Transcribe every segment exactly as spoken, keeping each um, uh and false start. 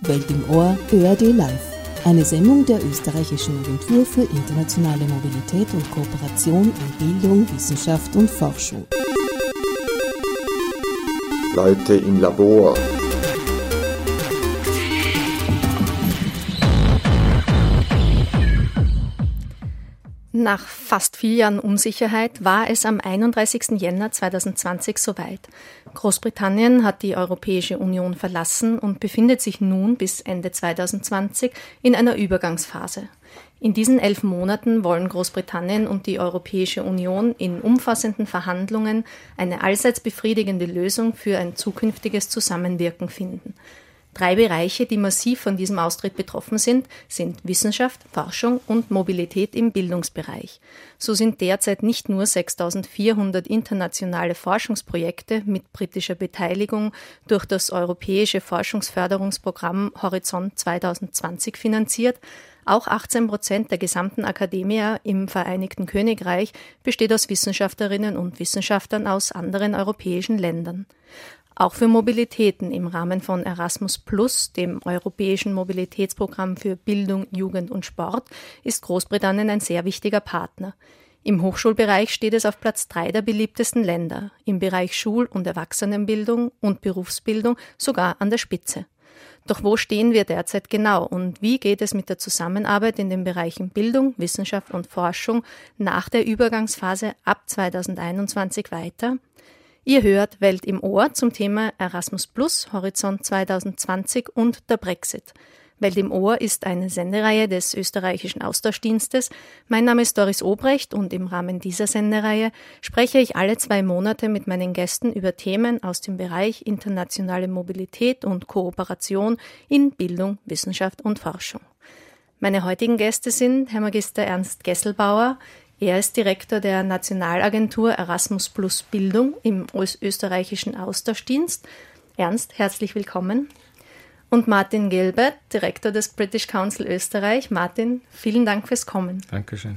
Welt im Ohr, Ö R D Live. Eine Sendung der Österreichischen Agentur für internationale Mobilität und Kooperation in Bildung, Wissenschaft und Forschung. Leute im Labor. Nach fast vier Jahren Unsicherheit war es am einunddreißigsten Jänner zweitausendzwanzig soweit. Großbritannien hat die Europäische Union verlassen und befindet sich nun bis Ende zweitausendzwanzig in einer Übergangsphase. In diesen elf Monaten wollen Großbritannien und die Europäische Union in umfassenden Verhandlungen eine allseits befriedigende Lösung für ein zukünftiges Zusammenwirken finden. Drei Bereiche, die massiv von diesem Austritt betroffen sind, sind Wissenschaft, Forschung und Mobilität im Bildungsbereich. So sind derzeit nicht nur sechstausendvierhundert internationale Forschungsprojekte mit britischer Beteiligung durch das europäische Forschungsförderungsprogramm Horizont zweitausendzwanzig finanziert, auch achtzehn Prozent der gesamten Akademia im Vereinigten Königreich besteht aus Wissenschaftlerinnen und Wissenschaftlern aus anderen europäischen Ländern. Auch für Mobilitäten im Rahmen von Erasmus Plus, dem europäischen Mobilitätsprogramm für Bildung, Jugend und Sport, ist Großbritannien ein sehr wichtiger Partner. Im Hochschulbereich steht es auf Platz drei der beliebtesten Länder, im Bereich Schul- und Erwachsenenbildung und Berufsbildung sogar an der Spitze. Doch wo stehen wir derzeit genau und wie geht es mit der Zusammenarbeit in den Bereichen Bildung, Wissenschaft und Forschung nach der Übergangsphase ab zweitausendeinundzwanzig weiter? Ihr hört Welt im Ohr zum Thema Erasmus Plus, Horizont zweitausendzwanzig und der Brexit. Welt im Ohr ist eine Sendereihe des österreichischen Austauschdienstes. Mein Name ist Doris Obrecht und im Rahmen dieser Sendereihe spreche ich alle zwei Monate mit meinen Gästen über Themen aus dem Bereich internationale Mobilität und Kooperation in Bildung, Wissenschaft und Forschung. Meine heutigen Gäste sind Herr Magister Ernst Gesselbauer. Er ist Direktor der Nationalagentur Erasmus Plus Bildung im österreichischen Austauschdienst. Ernst, herzlich willkommen. Und Martin Gilbert, Direktor des British Council Österreich. Martin, vielen Dank fürs Kommen. Dankeschön.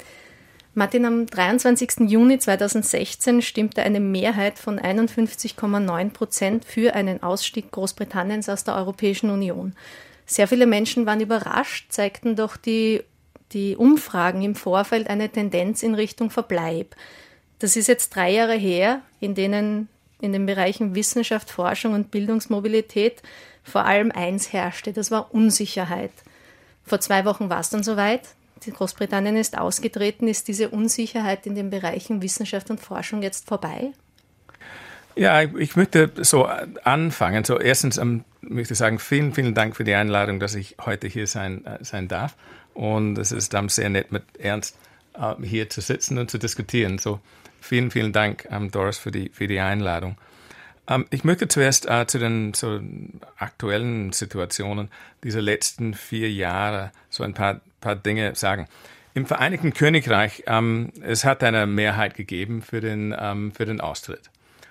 Martin, am dreiundzwanzigsten Juni zweitausendsechzehn stimmte eine Mehrheit von einundfünfzig Komma neun Prozent für einen Ausstieg Großbritanniens aus der Europäischen Union. Sehr viele Menschen waren überrascht, zeigten doch die die Umfragen im Vorfeld eine Tendenz in Richtung Verbleib. Das ist jetzt drei Jahre her, in denen in den Bereichen Wissenschaft, Forschung und Bildungsmobilität vor allem eins herrschte, das war Unsicherheit. Vor zwei Wochen war es dann soweit, Großbritannien ist ausgetreten, ist diese Unsicherheit in den Bereichen Wissenschaft und Forschung jetzt vorbei? Ja, ich, ich möchte so anfangen. So erstens ähm, möchte ich sagen, vielen, vielen Dank für die Einladung, dass ich heute hier sein, äh, sein darf. Und es ist um, sehr nett, mit Ernst uh, hier zu sitzen und zu diskutieren. So vielen, vielen Dank, um, Doris, für die, für die Einladung. Um, ich möchte zuerst uh, zu den so aktuellen Situationen dieser letzten vier Jahre so ein paar, paar Dinge sagen. Im Vereinigten Königreich, um, es hat eine Mehrheit gegeben für den, um, für den Austritt.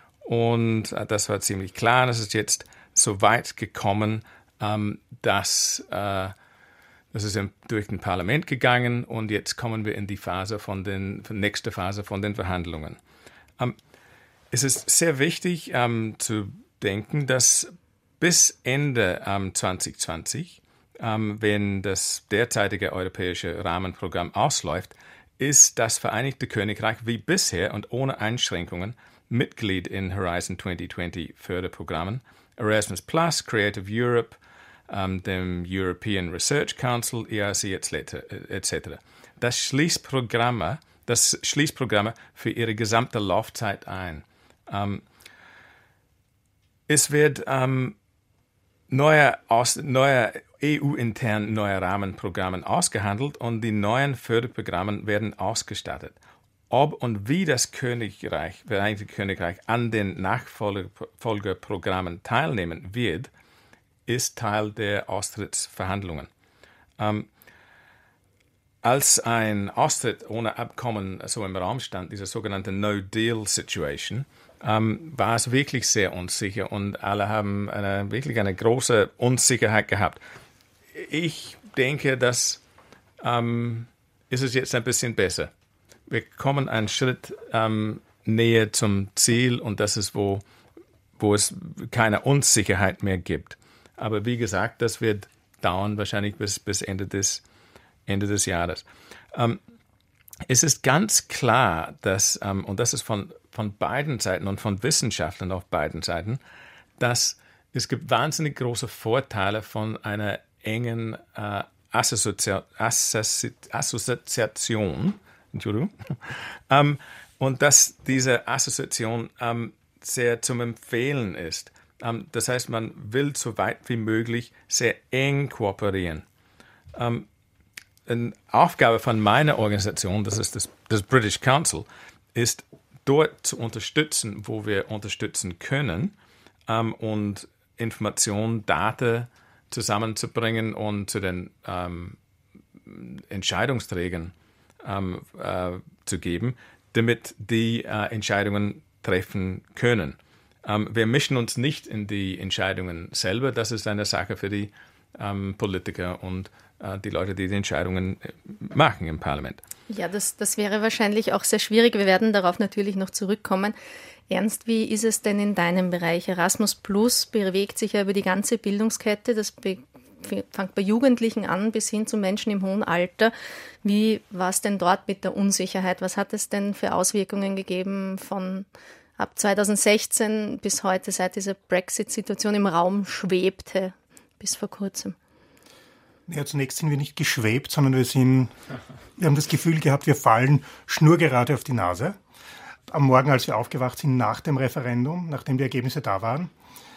Und uh, das war ziemlich klar. Es ist jetzt so weit gekommen, um, dass uh, Das ist durch ein Parlament gegangen und jetzt kommen wir in die Phase von den, nächste Phase von den Verhandlungen. Ähm, es ist sehr wichtig ähm, zu denken, dass bis Ende ähm, zwanzig zwanzig, ähm, wenn das derzeitige europäische Rahmenprogramm ausläuft, ist das Vereinigte Königreich wie bisher und ohne Einschränkungen Mitglied in Horizon zwanzig zwanzig Förderprogrammen, Erasmus Plus, Creative Europe, Um, dem European Research Council, E R C et cetera. Das schließt Programme, das schließt Programme für ihre gesamte Laufzeit ein. Um, es wird um, neue, aus, neue E U-intern neue Rahmenprogramme ausgehandelt und die neuen Förderprogramme werden ausgestattet. Ob und wie das Königreich, Vereinigte Königreich an den Nachfolgeprogrammen teilnehmen wird, ist Teil der Austrittsverhandlungen. Ähm, als ein Austritt ohne Abkommen so im Raum stand, diese sogenannte No-Deal-Situation, ähm, war es wirklich sehr unsicher und alle haben eine, wirklich eine große Unsicherheit gehabt. Ich denke, dass ähm, ist es jetzt ein bisschen besser. Wir kommen einen Schritt ähm, näher zum Ziel und das ist, wo, wo es keine Unsicherheit mehr gibt. Aber wie gesagt, das wird dauern wahrscheinlich bis, bis Ende des, Ende des Jahres. Ähm, es ist ganz klar, dass, ähm, und das ist von, von beiden Seiten und von Wissenschaftlern auf beiden Seiten, dass es gibt wahnsinnig große Vorteile von einer engen äh, Assozi- Assozi- Assoziation, Entschuldigung, ähm, und dass diese Assoziation ähm, sehr zum Empfehlen ist. Ähm, das heißt, man will so weit wie möglich sehr eng kooperieren. Ähm, eine Aufgabe von meiner Organisation, das ist das, das British Council, ist dort zu unterstützen, wo wir unterstützen können, ähm, und Informationen, Daten zusammenzubringen und zu den ähm, Entscheidungsträgern ähm, äh, zu geben, damit die äh, Entscheidungen treffen können. Ähm, wir mischen uns nicht in die Entscheidungen selber. Das ist eine Sache für die ähm, Politiker und äh, die Leute, die die Entscheidungen machen im Parlament. Ja, das, das wäre wahrscheinlich auch sehr schwierig. Wir werden darauf natürlich noch zurückkommen. Ernst, wie ist es denn in deinem Bereich? Erasmus Plus bewegt sich ja über die ganze Bildungskette. Das be- fängt bei Jugendlichen an bis hin zu Menschen im hohen Alter. Wie war es denn dort mit der Unsicherheit? Was hat es denn für Auswirkungen gegeben von ab zweitausendsechzehn bis heute, seit diese Brexit-Situation im Raum schwebte, bis vor kurzem? Ja, zunächst sind wir nicht geschwebt, sondern wir sind, wir haben das Gefühl gehabt, wir fallen schnurgerade auf die Nase. Am Morgen, als wir aufgewacht sind, nach dem Referendum, nachdem die Ergebnisse da waren.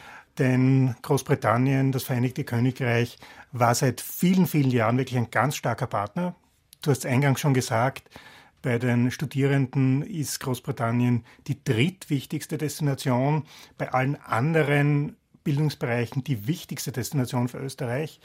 Denn Großbritannien, das Vereinigte Königreich, war seit vielen, vielen Jahren wirklich ein ganz starker Partner. Du hast eingangs schon gesagt, bei den Studierenden ist Großbritannien die drittwichtigste Destination, bei allen anderen Bildungsbereichen die wichtigste Destination für Österreich.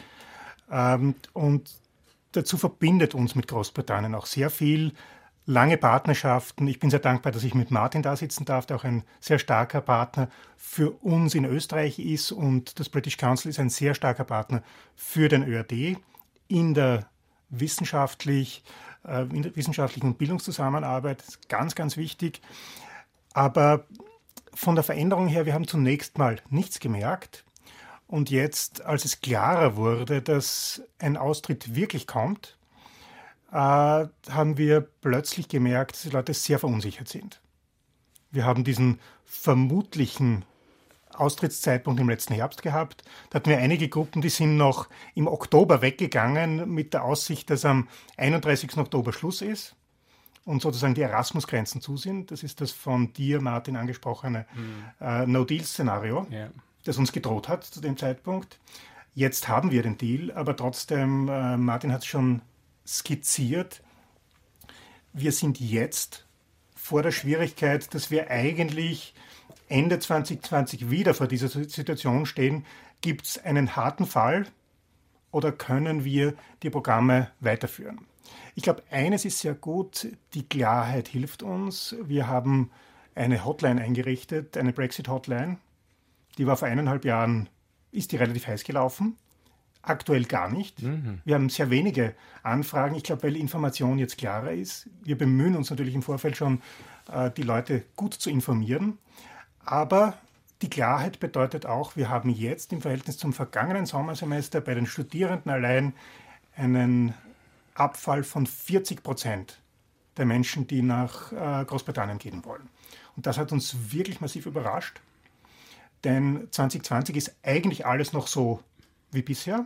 Und dazu verbindet uns mit Großbritannien auch sehr viel. Lange Partnerschaften. Ich bin sehr dankbar, dass ich mit Martin da sitzen darf, der auch ein sehr starker Partner für uns in Österreich ist. Und das British Council ist ein sehr starker Partner für den Ö R D in der, wissenschaftlich, äh, in der wissenschaftlichen und Bildungszusammenarbeit. Das ist ganz, ganz wichtig. Aber von der Veränderung her, wir haben zunächst mal nichts gemerkt. Und jetzt, als es klarer wurde, dass ein Austritt wirklich kommt, Uh, haben wir plötzlich gemerkt, dass die Leute sehr verunsichert sind. Wir haben diesen vermutlichen Austrittszeitpunkt im letzten Herbst gehabt. Da hatten wir einige Gruppen, die sind noch im Oktober weggegangen mit der Aussicht, dass am einunddreißigsten Oktober Schluss ist und sozusagen die Erasmus-Grenzen zu sind. Das ist das von dir, Martin, angesprochene mhm. uh, No-Deal-Szenario, yeah. das uns gedroht hat zu dem Zeitpunkt. Jetzt haben wir den Deal, aber trotzdem, uh, Martin hat es schon skizziert. Wir sind jetzt vor der Schwierigkeit, dass wir eigentlich Ende zwanzig zwanzig wieder vor dieser Situation stehen. Gibt es einen harten Fall oder können wir die Programme weiterführen? Ich glaube, eines ist sehr gut, die Klarheit hilft uns. Wir haben eine Hotline eingerichtet, eine Brexit-Hotline. Die war vor eineinhalb Jahren, ist die relativ heiß gelaufen. Aktuell gar nicht. Mhm. Wir haben sehr wenige Anfragen. Ich glaube, weil die Information jetzt klarer ist. Wir bemühen uns natürlich im Vorfeld schon, äh, die Leute gut zu informieren. Aber die Klarheit bedeutet auch, wir haben jetzt im Verhältnis zum vergangenen Sommersemester bei den Studierenden allein einen Abfall von vierzig Prozent der Menschen, die nach äh, Großbritannien gehen wollen. Und das hat uns wirklich massiv überrascht. Denn zwanzig zwanzig ist eigentlich alles noch so wie bisher.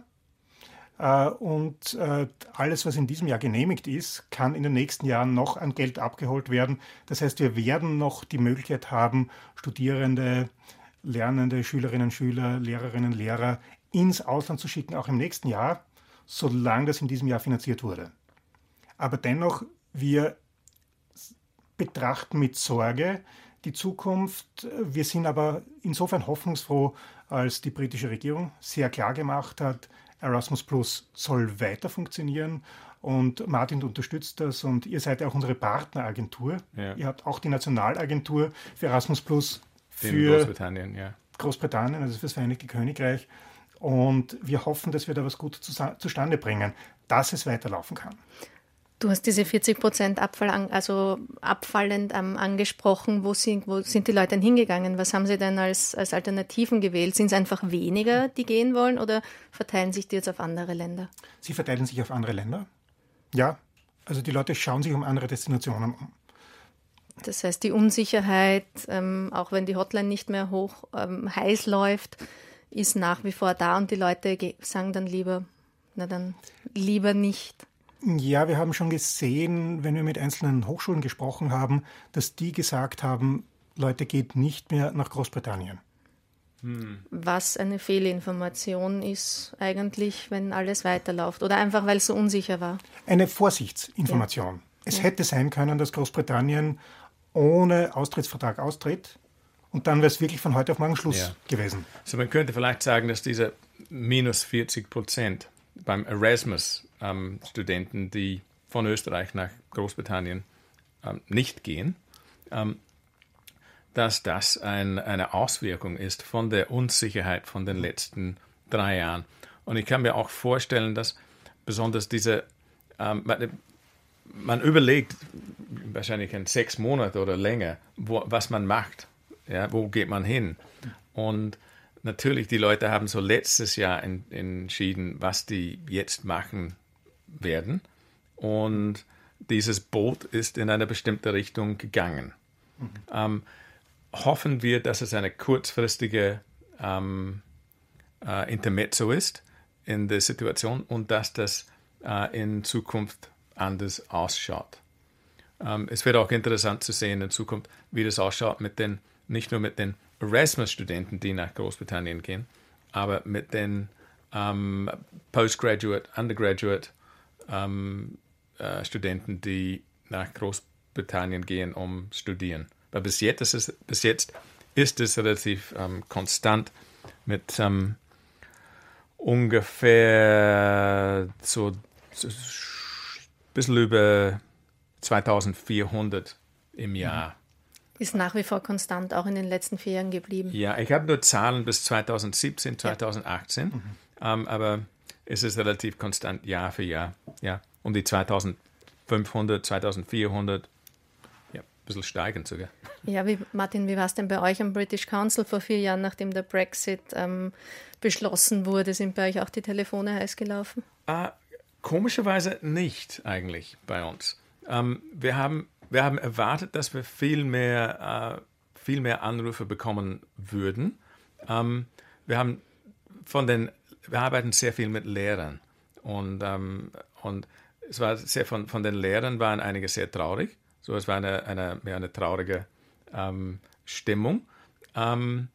Und alles, was in diesem Jahr genehmigt ist, kann in den nächsten Jahren noch an Geld abgeholt werden. Das heißt, wir werden noch die Möglichkeit haben, Studierende, Lernende, Schülerinnen, Schüler, Lehrerinnen, Lehrer ins Ausland zu schicken, auch im nächsten Jahr, solange das in diesem Jahr finanziert wurde. Aber dennoch, wir betrachten mit Sorge die Zukunft. Wir sind aber insofern hoffnungsfroh, als die britische Regierung sehr klar gemacht hat, Erasmus Plus soll weiter funktionieren und Martin unterstützt das und ihr seid ja auch unsere Partneragentur. Ja. Ihr habt auch die Nationalagentur für Erasmus Plus für Großbritannien, ja. Großbritannien, also für das Vereinigte Königreich. Und wir hoffen, dass wir da was Gutes zustande bringen, dass es weiterlaufen kann. Du hast diese vierzig Prozent Abfall, an, also abfallend ähm, angesprochen. Wo sind, wo sind die Leute denn hingegangen? Was haben sie denn als, als Alternativen gewählt? Sind es einfach weniger, die gehen wollen, oder verteilen sich die jetzt auf andere Länder? Sie verteilen sich auf andere Länder. Ja, also die Leute schauen sich um andere Destinationen um. Das heißt, die Unsicherheit, ähm, auch wenn die Hotline nicht mehr hoch ähm, heiß läuft, ist nach wie vor da und die Leute ge- sagen dann lieber, na dann lieber nicht. Ja, wir haben schon gesehen, wenn wir mit einzelnen Hochschulen gesprochen haben, dass die gesagt haben, Leute, geht nicht mehr nach Großbritannien. Hm. Was eine Fehlinformation ist eigentlich, wenn alles weiterläuft. Oder einfach, weil es so unsicher war. Eine Vorsichtsinformation. Ja. Es ja. hätte sein können, dass Großbritannien ohne Austrittsvertrag austritt. Und dann wäre es wirklich von heute auf morgen Schluss ja. gewesen. Also man könnte vielleicht sagen, dass diese minus vierzig Prozent beim Erasmus-Studenten, ähm, die von Österreich nach Großbritannien ähm, nicht gehen, ähm, dass das ein, eine Auswirkung ist von der Unsicherheit von den letzten drei Jahren. Und ich kann mir auch vorstellen, dass besonders diese, ähm, man, man überlegt wahrscheinlich in sechs Monate oder länger, wo, was man macht, ja, wo geht man hin. Und natürlich, die Leute haben so letztes Jahr in, entschieden, was die jetzt machen werden. Und dieses Boot ist in eine bestimmte Richtung gegangen. Mhm. Ähm, hoffen wir, dass es eine kurzfristige ähm, äh, Intermezzo ist in der Situation und dass das äh, in Zukunft anders ausschaut. Ähm, es wird auch interessant zu sehen in Zukunft, wie das ausschaut mit den, nicht nur mit den Erasmus-Studenten, die nach Großbritannien gehen, aber mit den ähm, Postgraduate, Undergraduate ähm, äh, Studenten, die nach Großbritannien gehen, um studieren. Weil bis jetzt ist es, bis jetzt ist es relativ ähm, konstant mit ähm, ungefähr so, so ein bisschen über zweitausendvierhundert im Jahr. Ist nach wie vor konstant, auch in den letzten vier Jahren geblieben. Ja, ich habe nur Zahlen bis zweitausendsiebzehn, zweitausendachtzehn, ja. mhm. ähm, aber es ist relativ konstant Jahr für Jahr. Ja. Um die zweitausendfünfhundert, zweitausendvierhundert, ja, ein bisschen steigend sogar. Ja, wie, Martin, wie war es denn bei euch am British Council vor vier Jahren, nachdem der Brexit ähm, beschlossen wurde? Sind bei euch auch die Telefone heiß gelaufen? Ah, komischerweise nicht eigentlich bei uns. Ähm, wir haben Wir haben erwartet, dass wir viel mehr, äh, viel mehr Anrufe bekommen würden. Ähm, wir haben von den, wir arbeiten sehr viel mit Lehrern und, ähm, und es war sehr von, von den Lehrern waren einige sehr traurig. So, es war eine, eine mehr eine traurige ähm, Stimmung. Ähm,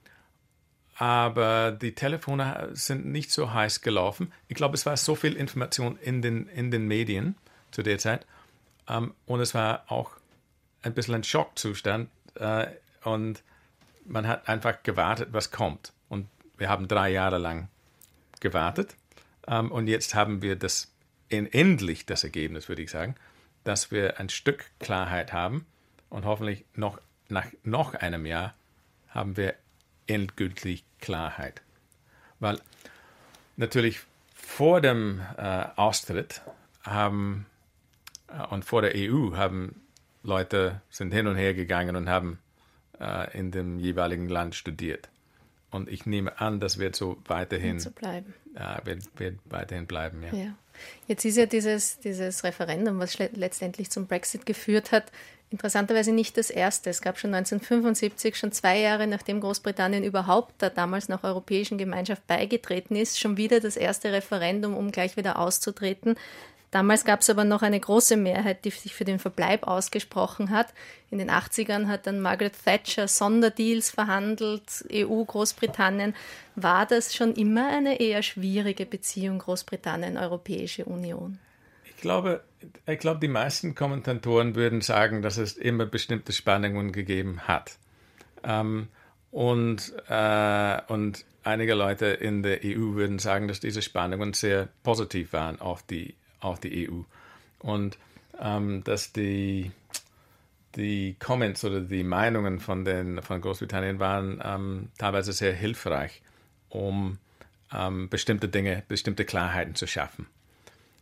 aber die Telefone sind nicht so heiß gelaufen. Ich glaube, es war so viel Information in den, in den Medien zu der Zeit. Ähm, und es war auch ein bisschen ein Schockzustand äh, und man hat einfach gewartet, was kommt. Und wir haben drei Jahre lang gewartet ähm, und jetzt haben wir das in, endlich das Ergebnis, würde ich sagen, dass wir ein Stück Klarheit haben und hoffentlich noch nach noch einem Jahr haben wir endgültig Klarheit. Weil natürlich vor dem äh, Austritt haben äh, und vor der E U haben Leute sind hin und her gegangen und haben äh, in dem jeweiligen Land studiert. Und ich nehme an, das wird so weiterhin, so bleiben. Äh, wird, wird weiterhin bleiben. Ja. Ja. Jetzt ist ja dieses, dieses Referendum, was letztendlich zum Brexit geführt hat, interessanterweise nicht das erste. Es gab schon neunzehnhundertfünfundsiebzig, schon zwei Jahre nachdem Großbritannien überhaupt der damals noch Europäischen Gemeinschaft beigetreten ist, schon wieder das erste Referendum, um gleich wieder auszutreten. Damals gab es aber noch eine große Mehrheit, die sich für den Verbleib ausgesprochen hat. In den achtzigern hat dann Margaret Thatcher Sonderdeals verhandelt, E U, Großbritannien. War das schon immer eine eher schwierige Beziehung Großbritannien, Europäische Union? Ich glaube, ich glaube, die meisten Kommentatoren würden sagen, dass es immer bestimmte Spannungen gegeben hat. Ähm, und, äh, und einige Leute in der E U würden sagen, dass diese Spannungen sehr positiv waren auf die auf die E U. Und ähm, dass die, die Comments oder die Meinungen von, den, von Großbritannien waren ähm, teilweise sehr hilfreich, um ähm, bestimmte Dinge, bestimmte Klarheiten zu schaffen.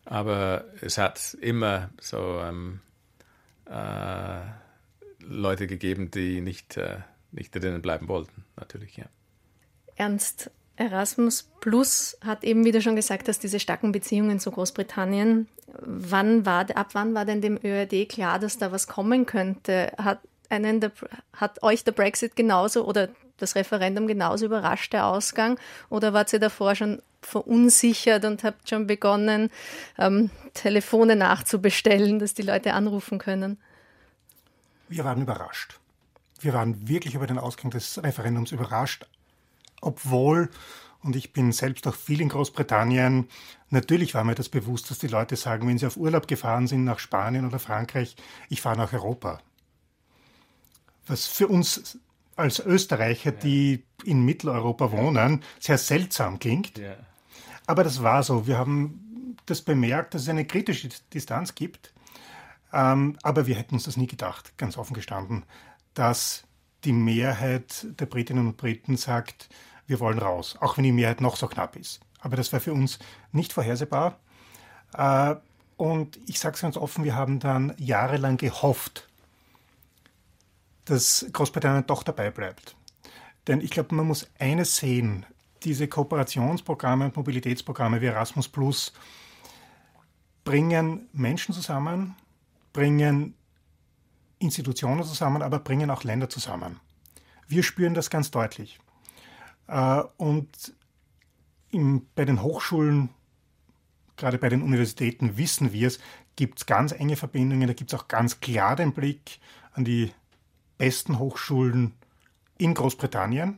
Aber es hat immer so ähm, äh, Leute gegeben, die nicht, äh, nicht drinnen bleiben wollten, natürlich, ja. Ernst, Erasmus Plus hat eben wieder schon gesagt, dass diese starken Beziehungen zu Großbritannien, wann war, ab wann war denn dem Ö R D klar, dass da was kommen könnte? Hat, einen der, hat euch der Brexit genauso oder das Referendum genauso überrascht, der Ausgang? Oder wart ihr davor schon verunsichert und habt schon begonnen, ähm, Telefone nachzubestellen, dass die Leute anrufen können? Wir waren überrascht. Wir waren wirklich über den Ausgang des Referendums überrascht, obwohl, und ich bin selbst auch viel in Großbritannien, natürlich war mir das bewusst, dass die Leute sagen, wenn sie auf Urlaub gefahren sind nach Spanien oder Frankreich, ich fahre nach Europa. Was für uns als Österreicher, die in Mitteleuropa wohnen, sehr seltsam klingt. Ja. Aber das war so. Wir haben das bemerkt, dass es eine kritische Distanz gibt. Ähm, aber wir hätten uns das nie gedacht, ganz offen gestanden, dass die Mehrheit der Britinnen und Briten sagt, wir wollen raus, auch wenn die Mehrheit noch so knapp ist. Aber das war für uns nicht vorhersehbar. Äh, und ich sage es ganz offen, wir haben dann jahrelang gehofft, dass Großbritannien doch dabei bleibt. Denn ich glaube, man muss eines sehen, diese Kooperationsprogramme und Mobilitätsprogramme wie Erasmus Plus bringen Menschen zusammen, bringen Institutionen zusammen, aber bringen auch Länder zusammen. Wir spüren das ganz deutlich. Und im, bei den Hochschulen, gerade bei den Universitäten wissen wir es, gibt es ganz enge Verbindungen, da gibt es auch ganz klar den Blick an die besten Hochschulen in Großbritannien.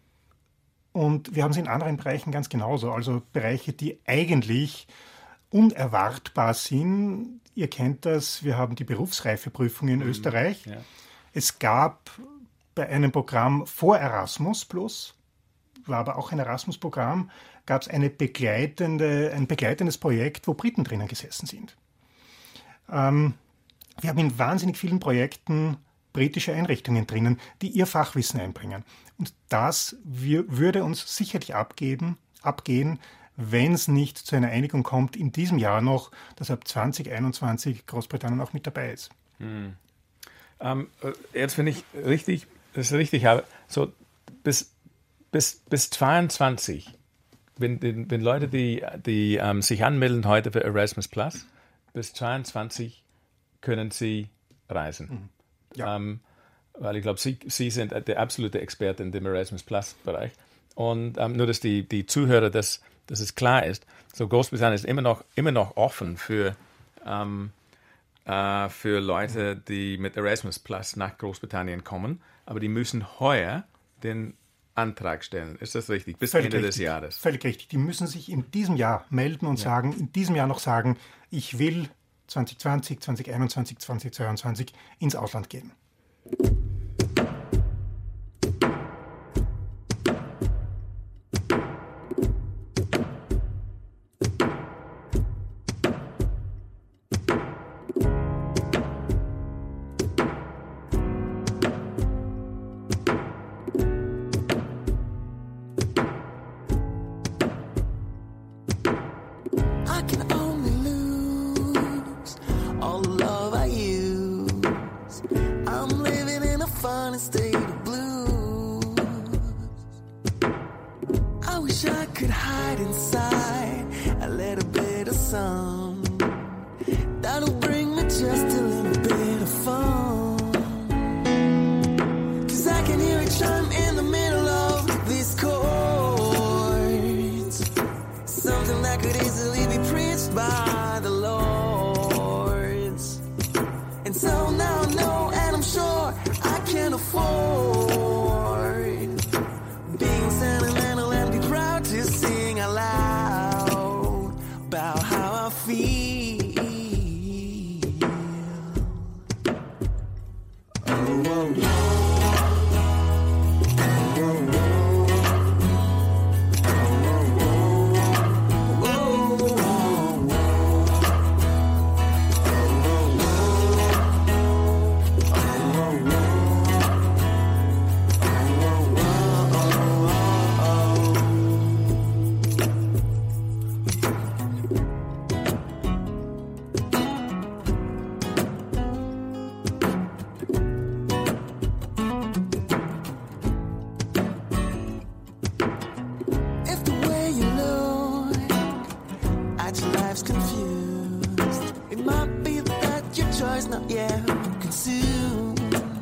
Und wir haben es in anderen Bereichen ganz genauso. Also Bereiche, die eigentlich unerwartbar sind. Ihr kennt das, wir haben die Berufsreifeprüfung in mhm. Österreich. Ja. Es gab bei einem Programm vor Erasmus Plus, war aber auch ein Erasmus-Programm, gab es eine begleitende, ein begleitendes Projekt, wo Briten drinnen gesessen sind. Ähm, wir haben in wahnsinnig vielen Projekten britische Einrichtungen drinnen, die ihr Fachwissen einbringen. Und das wir, würde uns sicherlich abgeben, abgehen, wenn es nicht zu einer Einigung kommt in diesem Jahr noch, dass ab zwanzig einundzwanzig Großbritannien auch mit dabei ist. Hm. Ähm, jetzt finde ich richtig, das ist richtig, aber so bis, bis, bis zweiundzwanzig, wenn, wenn Leute, die, die ähm, sich anmelden heute für Erasmus Plus, bis zweiundzwanzig können sie reisen. Mhm. Ja. Ähm, weil ich glaube, Sie, Sie sind der absolute Experte in dem Erasmus Plus-Bereich. Und ähm, nur, dass die, die Zuhörer, das, dass es klar ist, so Großbritannien ist immer noch, immer noch offen für, ähm, äh, für Leute, die mit Erasmus Plus nach Großbritannien kommen, aber die müssen heuer den Antrag stellen. Ist das richtig? Bis Völlig Ende richtig. des Jahres. Völlig richtig. Die müssen sich in diesem Jahr melden und ja. sagen, in diesem Jahr noch sagen, ich will zwanzig zwanzig, zwanzig einundzwanzig, zwanzig zweiundzwanzig ins Ausland gehen. not yet consumed.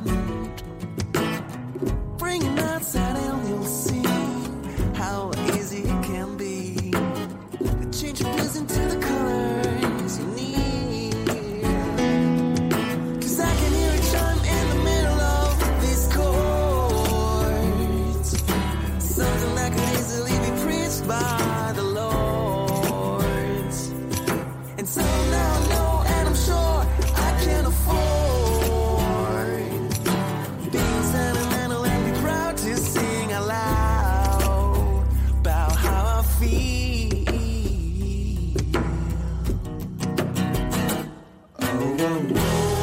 Bring him outside and you'll see how easy it can be to change your blues into the colors you need. Cause I can hear a chime in the middle of these chords, something that can easily be preached by the Lords. And so now I know and I'm sure I can afford being sentimental and be proud to sing out loud about how I feel. Oh, oh, oh.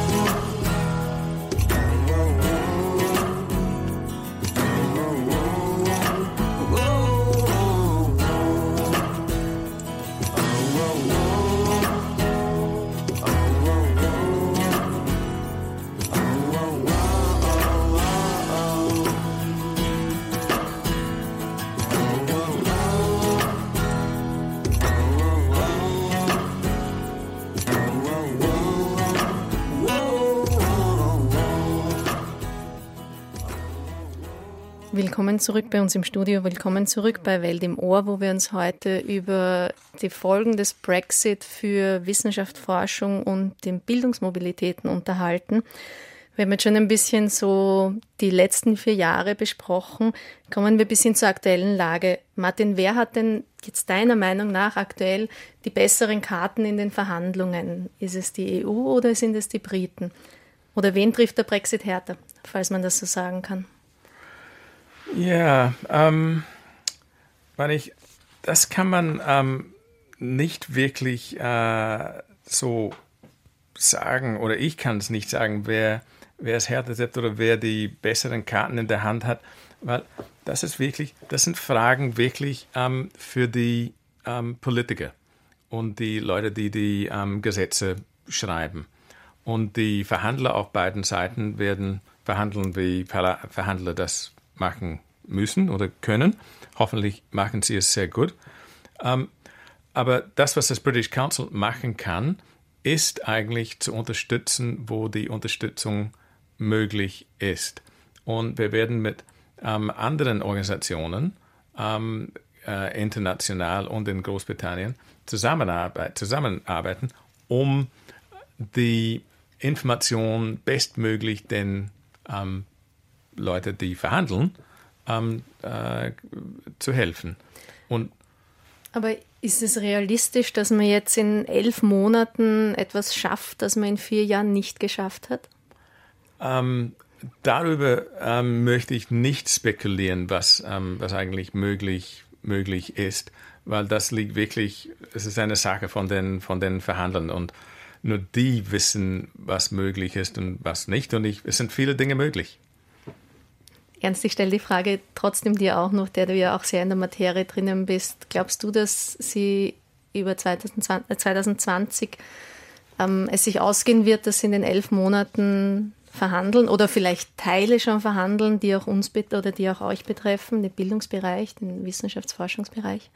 Willkommen zurück bei uns im Studio, willkommen zurück bei Welt im Ohr, wo wir uns heute über die Folgen des Brexit für Wissenschaft, Forschung und den Bildungsmobilitäten unterhalten. Wir haben jetzt schon ein bisschen so die letzten vier Jahre besprochen. Kommen wir ein bisschen zur aktuellen Lage. Martin, wer hat denn jetzt deiner Meinung nach aktuell die besseren Karten in den Verhandlungen? Ist es die E U oder sind es die Briten? Oder wen trifft der Brexit härter, falls man das so sagen kann? Ja, ähm, weil ich, das kann man ähm, nicht wirklich äh, so sagen, oder ich kann es nicht sagen, wer, wer es härter trifft oder wer die besseren Karten in der Hand hat, weil das ist wirklich, das sind Fragen wirklich ähm, für die ähm, Politiker und die Leute, die die ähm, Gesetze schreiben. Und die Verhandler auf beiden Seiten werden verhandeln, wie Verhandler das machen müssen oder können. Hoffentlich machen sie es sehr gut. Ähm, aber das, was das British Council machen kann, ist eigentlich zu unterstützen, wo die Unterstützung möglich ist. Und wir werden mit ähm, anderen Organisationen, ähm, äh, international und in Großbritannien, zusammenarbeit- zusammenarbeiten, um die Information bestmöglich den ähm, Leute, die verhandeln, ähm, äh, zu helfen. Und Aber ist es realistisch, dass man jetzt in elf Monaten etwas schafft, das man in vier Jahren nicht geschafft hat? Ähm, darüber ähm, möchte ich nicht spekulieren, was, ähm, was eigentlich möglich, möglich ist, weil das liegt wirklich, es ist eine Sache von den, von den Verhandlern und nur die wissen, was möglich ist und was nicht. Und ich, es sind viele Dinge möglich. Ernst, ich stelle die Frage trotzdem dir auch noch, der du ja auch sehr in der Materie drinnen bist. Glaubst du, dass sie über zwanzig zwanzig ähm, es sich ausgehen wird, dass sie in den elf Monaten verhandeln oder vielleicht Teile schon verhandeln, die auch uns bet- oder die auch euch betreffen, den Bildungsbereich, den Wissenschaftsforschungsbereich?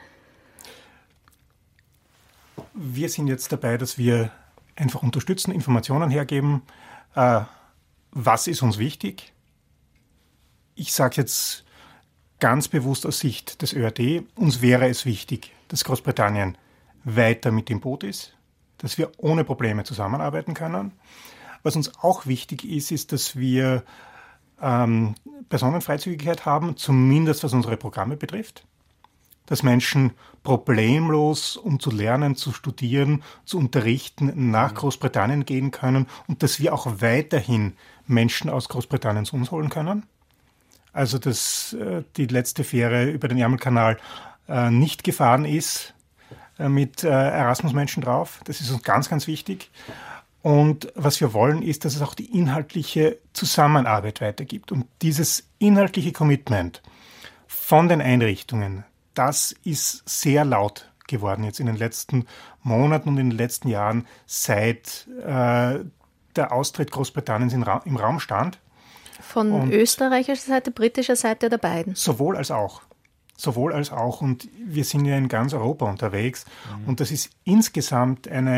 Wir sind jetzt dabei, dass wir einfach unterstützen, Informationen hergeben. Äh, was ist uns wichtig? Ich sage jetzt ganz bewusst aus Sicht des Ö A D, uns wäre es wichtig, dass Großbritannien weiter mit im Boot ist, dass wir ohne Probleme zusammenarbeiten können. Was uns auch wichtig ist, ist, dass wir ähm, Personenfreizügigkeit haben, zumindest was unsere Programme betrifft. Dass Menschen problemlos, um zu lernen, zu studieren, zu unterrichten, nach Großbritannien gehen können und dass wir auch weiterhin Menschen aus Großbritannien zu uns holen können. Also dass äh, die letzte Fähre über den Ärmelkanal äh, nicht gefahren ist äh, mit äh, Erasmus-Menschen drauf. Das ist uns ganz, ganz wichtig. Und was wir wollen, ist, dass es auch die inhaltliche Zusammenarbeit weitergibt. Und dieses inhaltliche Commitment von den Einrichtungen, das ist sehr laut geworden jetzt in den letzten Monaten und in den letzten Jahren, seit äh, der Austritt Großbritanniens in Ra- im Raum stand. Von Und österreichischer Seite, britischer Seite oder beiden? Sowohl als auch. Sowohl als auch. Und wir sind ja in ganz Europa unterwegs. Mhm. Und das ist insgesamt eine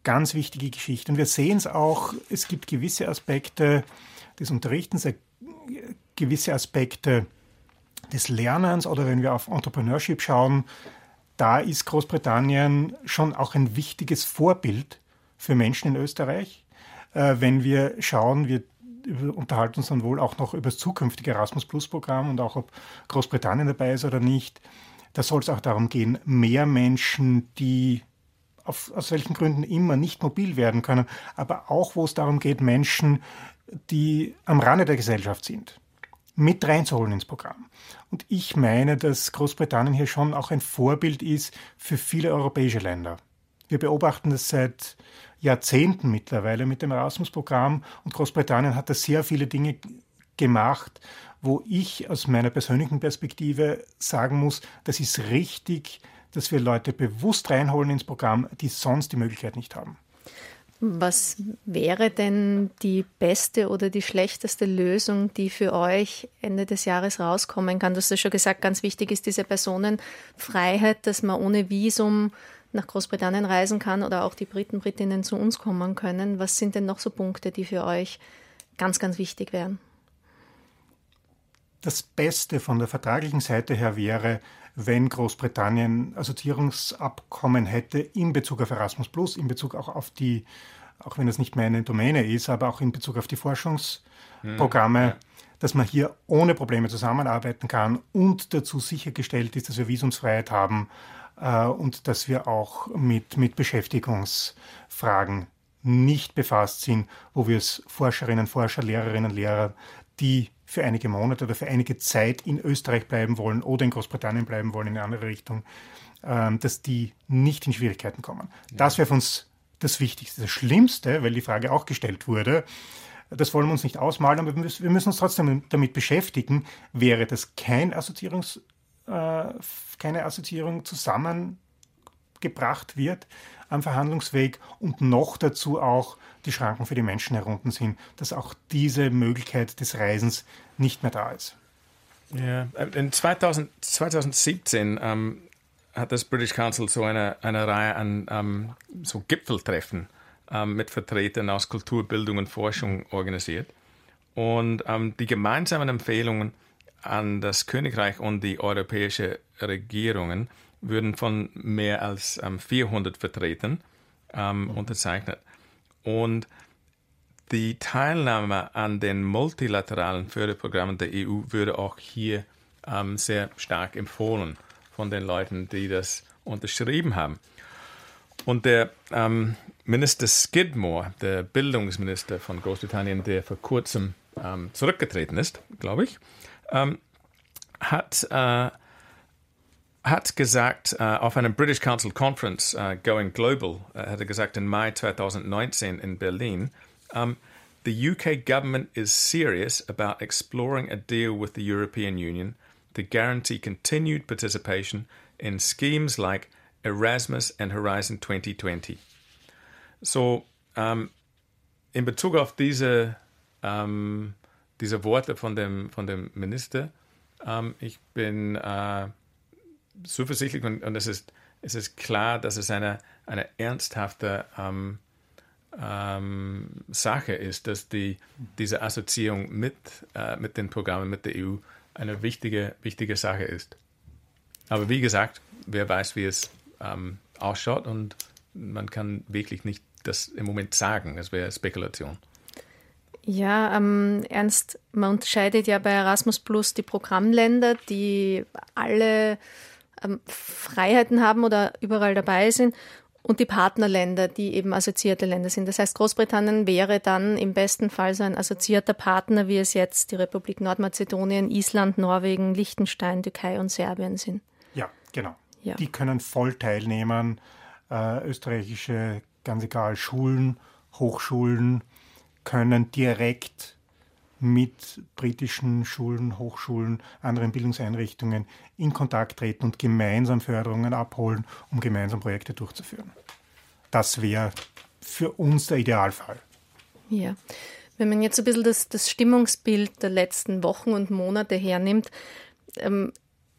ganz wichtige Geschichte. Und wir sehen es auch, es gibt gewisse Aspekte des Unterrichtens, gewisse Aspekte des Lernens oder wenn wir auf Entrepreneurship schauen, da ist Großbritannien schon auch ein wichtiges Vorbild für Menschen in Österreich. Äh, wenn wir schauen, wir unterhalten uns dann wohl auch noch über das zukünftige Erasmus-Plus-Programm und auch ob Großbritannien dabei ist oder nicht. Da soll es auch darum gehen, mehr Menschen, die auf, aus welchen Gründen immer nicht mobil werden können, aber auch, wo es darum geht, Menschen, die am Rande der Gesellschaft sind, mit reinzuholen ins Programm. Und ich meine, dass Großbritannien hier schon auch ein Vorbild ist für viele europäische Länder. Wir beobachten das seit Jahrzehnten mittlerweile mit dem Erasmus-Programm und Großbritannien hat da sehr viele Dinge gemacht, wo ich aus meiner persönlichen Perspektive sagen muss, das ist richtig, dass wir Leute bewusst reinholen ins Programm, die sonst die Möglichkeit nicht haben. Was wäre denn die beste oder die schlechteste Lösung, die für euch Ende des Jahres rauskommen kann? Du hast ja schon gesagt, ganz wichtig ist diese Personenfreiheit, dass man ohne Visum nach Großbritannien reisen kann oder auch die Briten, Britinnen zu uns kommen können. Was sind denn noch so Punkte, die für euch ganz, ganz wichtig wären? Das Beste von der vertraglichen Seite her wäre, wenn Großbritannien Assoziierungsabkommen hätte in Bezug auf Erasmus Plus, in Bezug auch auf die, auch wenn es nicht meine Domäne ist, aber auch in Bezug auf die Forschungsprogramme, hm, ja. dass man hier ohne Probleme zusammenarbeiten kann und dazu sichergestellt ist, dass wir Visumsfreiheit haben äh, und dass wir auch mit, mit Beschäftigungsfragen nicht befasst sind, wo wir es Forscherinnen, Forscher, Lehrerinnen, Lehrer, die für einige Monate oder für einige Zeit in Österreich bleiben wollen oder in Großbritannien bleiben wollen, in eine andere Richtung, ähm, dass die nicht in Schwierigkeiten kommen. Ja. Das wäre für uns das Wichtigste. Das Schlimmste, weil die Frage auch gestellt wurde, das wollen wir uns nicht ausmalen, aber wir müssen, wir müssen uns trotzdem damit beschäftigen, wäre das kein Assoziierungs, äh, keine Assoziierung zusammengebracht wird am Verhandlungsweg und noch dazu auch die Schranken für die Menschen herunter sind, dass auch diese Möglichkeit des Reisens nicht mehr da ist. Ja, in zweitausend, zweitausendsiebzehn ähm, hat das British Council so eine, eine Reihe an ähm, so Gipfeltreffen ähm, mit Vertretern aus Kultur, Bildung und Forschung organisiert. Und ähm, die gemeinsamen Empfehlungen an das Königreich und die europäische Regierungen würden von mehr als ähm, vierhundert Vertretern ähm, unterzeichnet. Und die Teilnahme an den multilateralen Förderprogrammen der E U würde auch hier ähm, sehr stark empfohlen von den Leuten, die das unterschrieben haben. Und der ähm, Minister Skidmore, der Bildungsminister von Großbritannien, der vor kurzem ähm, zurückgetreten ist, glaube ich, ähm, hat äh, hat gesagt, uh, auf einer British Council Conference, uh, Going Global, uh, hat er gesagt, im Mai zweitausendneunzehn in Berlin, um, the U K government is serious about exploring a deal with the European Union to guarantee continued participation in schemes like Erasmus and Horizon twenty twenty. So, um, in Bezug auf diese, um, diese Worte von dem, von dem Minister, um, ich bin uh, zuversichtlich und, und es, ist, es ist klar, dass es eine, eine ernsthafte ähm, ähm, Sache ist, dass die, diese Assoziierung mit, äh, mit den Programmen, mit der E U eine wichtige, wichtige Sache ist. Aber wie gesagt, wer weiß, wie es ähm, ausschaut und man kann wirklich nicht das im Moment sagen, das wäre Spekulation. Ja, ähm, Ernst, man unterscheidet ja bei Erasmus Plus die Programmländer, die alle ähm, Freiheiten haben oder überall dabei sind, und die Partnerländer, die eben assoziierte Länder sind. Das heißt, Großbritannien wäre dann im besten Fall so ein assoziierter Partner, wie es jetzt die Republik Nordmazedonien, Island, Norwegen, Liechtenstein, Türkei und Serbien sind. Ja, genau. Ja. Die können voll teilnehmen. Äh, österreichische, ganz egal, Schulen, Hochschulen können direkt mit britischen Schulen, Hochschulen, anderen Bildungseinrichtungen in Kontakt treten und gemeinsam Förderungen abholen, um gemeinsam Projekte durchzuführen. Das wäre für uns der Idealfall. Ja, wenn man jetzt ein bisschen das, das Stimmungsbild der letzten Wochen und Monate hernimmt, ähm,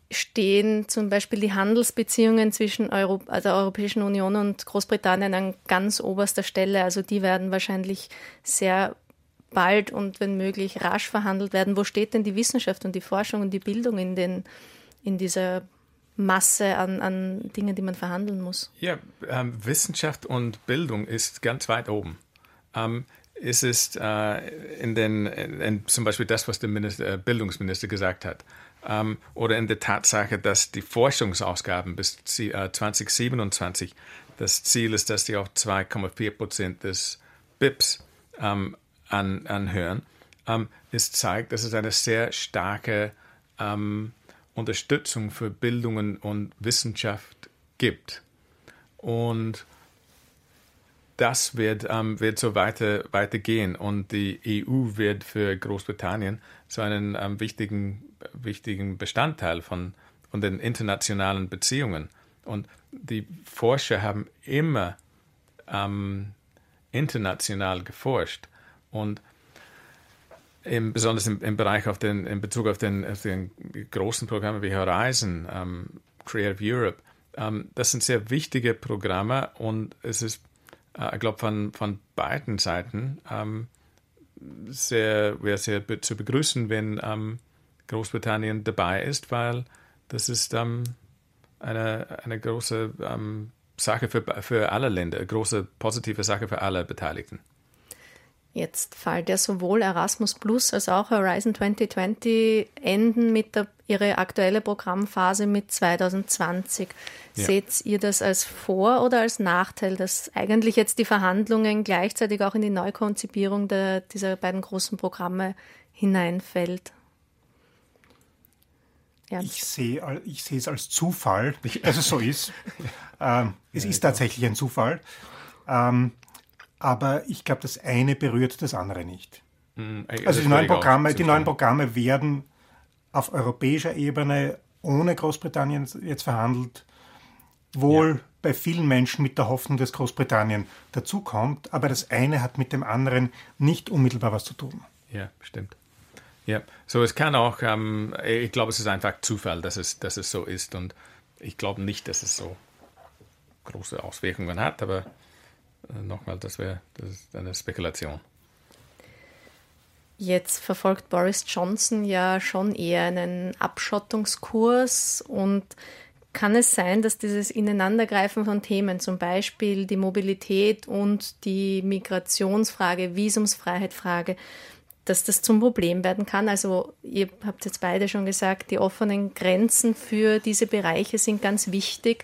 stehen zum Beispiel die Handelsbeziehungen zwischen Euro, also der Europäischen Union und Großbritannien an ganz oberster Stelle. Also die werden wahrscheinlich sehr bald und wenn möglich rasch verhandelt werden. Wo steht denn die Wissenschaft und die Forschung und die Bildung in, den, in dieser Masse an, an Dingen, die man verhandeln muss? Ja, ähm, Wissenschaft und Bildung ist ganz weit oben. Ähm, es ist äh, in den, in, in zum Beispiel das, was der Minister, äh, Bildungsminister gesagt hat, ähm, oder in der Tatsache, dass die Forschungsausgaben bis äh, zwanzig siebenundzwanzig das Ziel ist, dass die auf zwei Komma vier Prozent des B I Ps ähm, an, anhören. Ähm, es zeigt, dass es eine sehr starke ähm, Unterstützung für Bildung und Wissenschaft gibt. Und das wird, ähm, wird so weiter, weitergehen. Und die E U wird für Großbritannien so einen ähm, wichtigen, wichtigen Bestandteil von, von den internationalen Beziehungen. Und die Forscher haben immer ähm, international geforscht. Und Im, besonders im, im Bereich auf den, in Bezug auf den, auf den großen Programme wie Horizon, ähm, Creative Europe, ähm, das sind sehr wichtige Programme und es ist, äh, ich glaube, von, von beiden Seiten ähm, sehr, wäre sehr be- zu begrüßen, wenn ähm, Großbritannien dabei ist, weil das ist ähm, eine, eine große ähm, Sache für, für alle Länder, eine große positive Sache für alle Beteiligten. Jetzt fällt ja sowohl Erasmus Plus als auch Horizon zwanzig zwanzig enden mit der, ihre aktuelle Programmphase mit zwanzig zwanzig. Ja. Seht ihr das als Vor- oder als Nachteil, dass eigentlich jetzt die Verhandlungen gleichzeitig auch in die Neukonzipierung der, dieser beiden großen Programme hineinfällt? Ernst? Ich sehe, ich sehe es als Zufall, dass es so ist. ähm, es ist tatsächlich ein Zufall. Ähm, Aber ich glaube, das eine berührt das andere nicht. Mm, also die neuen, Programme, die neuen Programme werden auf europäischer Ebene ohne Großbritannien jetzt verhandelt, wohl ja. bei vielen Menschen mit der Hoffnung, dass Großbritannien dazukommt, aber das eine hat mit dem anderen nicht unmittelbar was zu tun. Ja, stimmt. Ja, so es kann auch, ähm, ich glaube, es ist einfach Zufall, dass es, dass es so ist und ich glaube nicht, dass es so große Auswirkungen hat, aber nochmal, das wäre das ist eine Spekulation. Jetzt verfolgt Boris Johnson ja schon eher einen Abschottungskurs und kann es sein, dass dieses Ineinandergreifen von Themen, zum Beispiel die Mobilität und die Migrationsfrage, Visumsfreiheitfrage, dass das zum Problem werden kann? Also ihr habt jetzt beide schon gesagt, die offenen Grenzen für diese Bereiche sind ganz wichtig.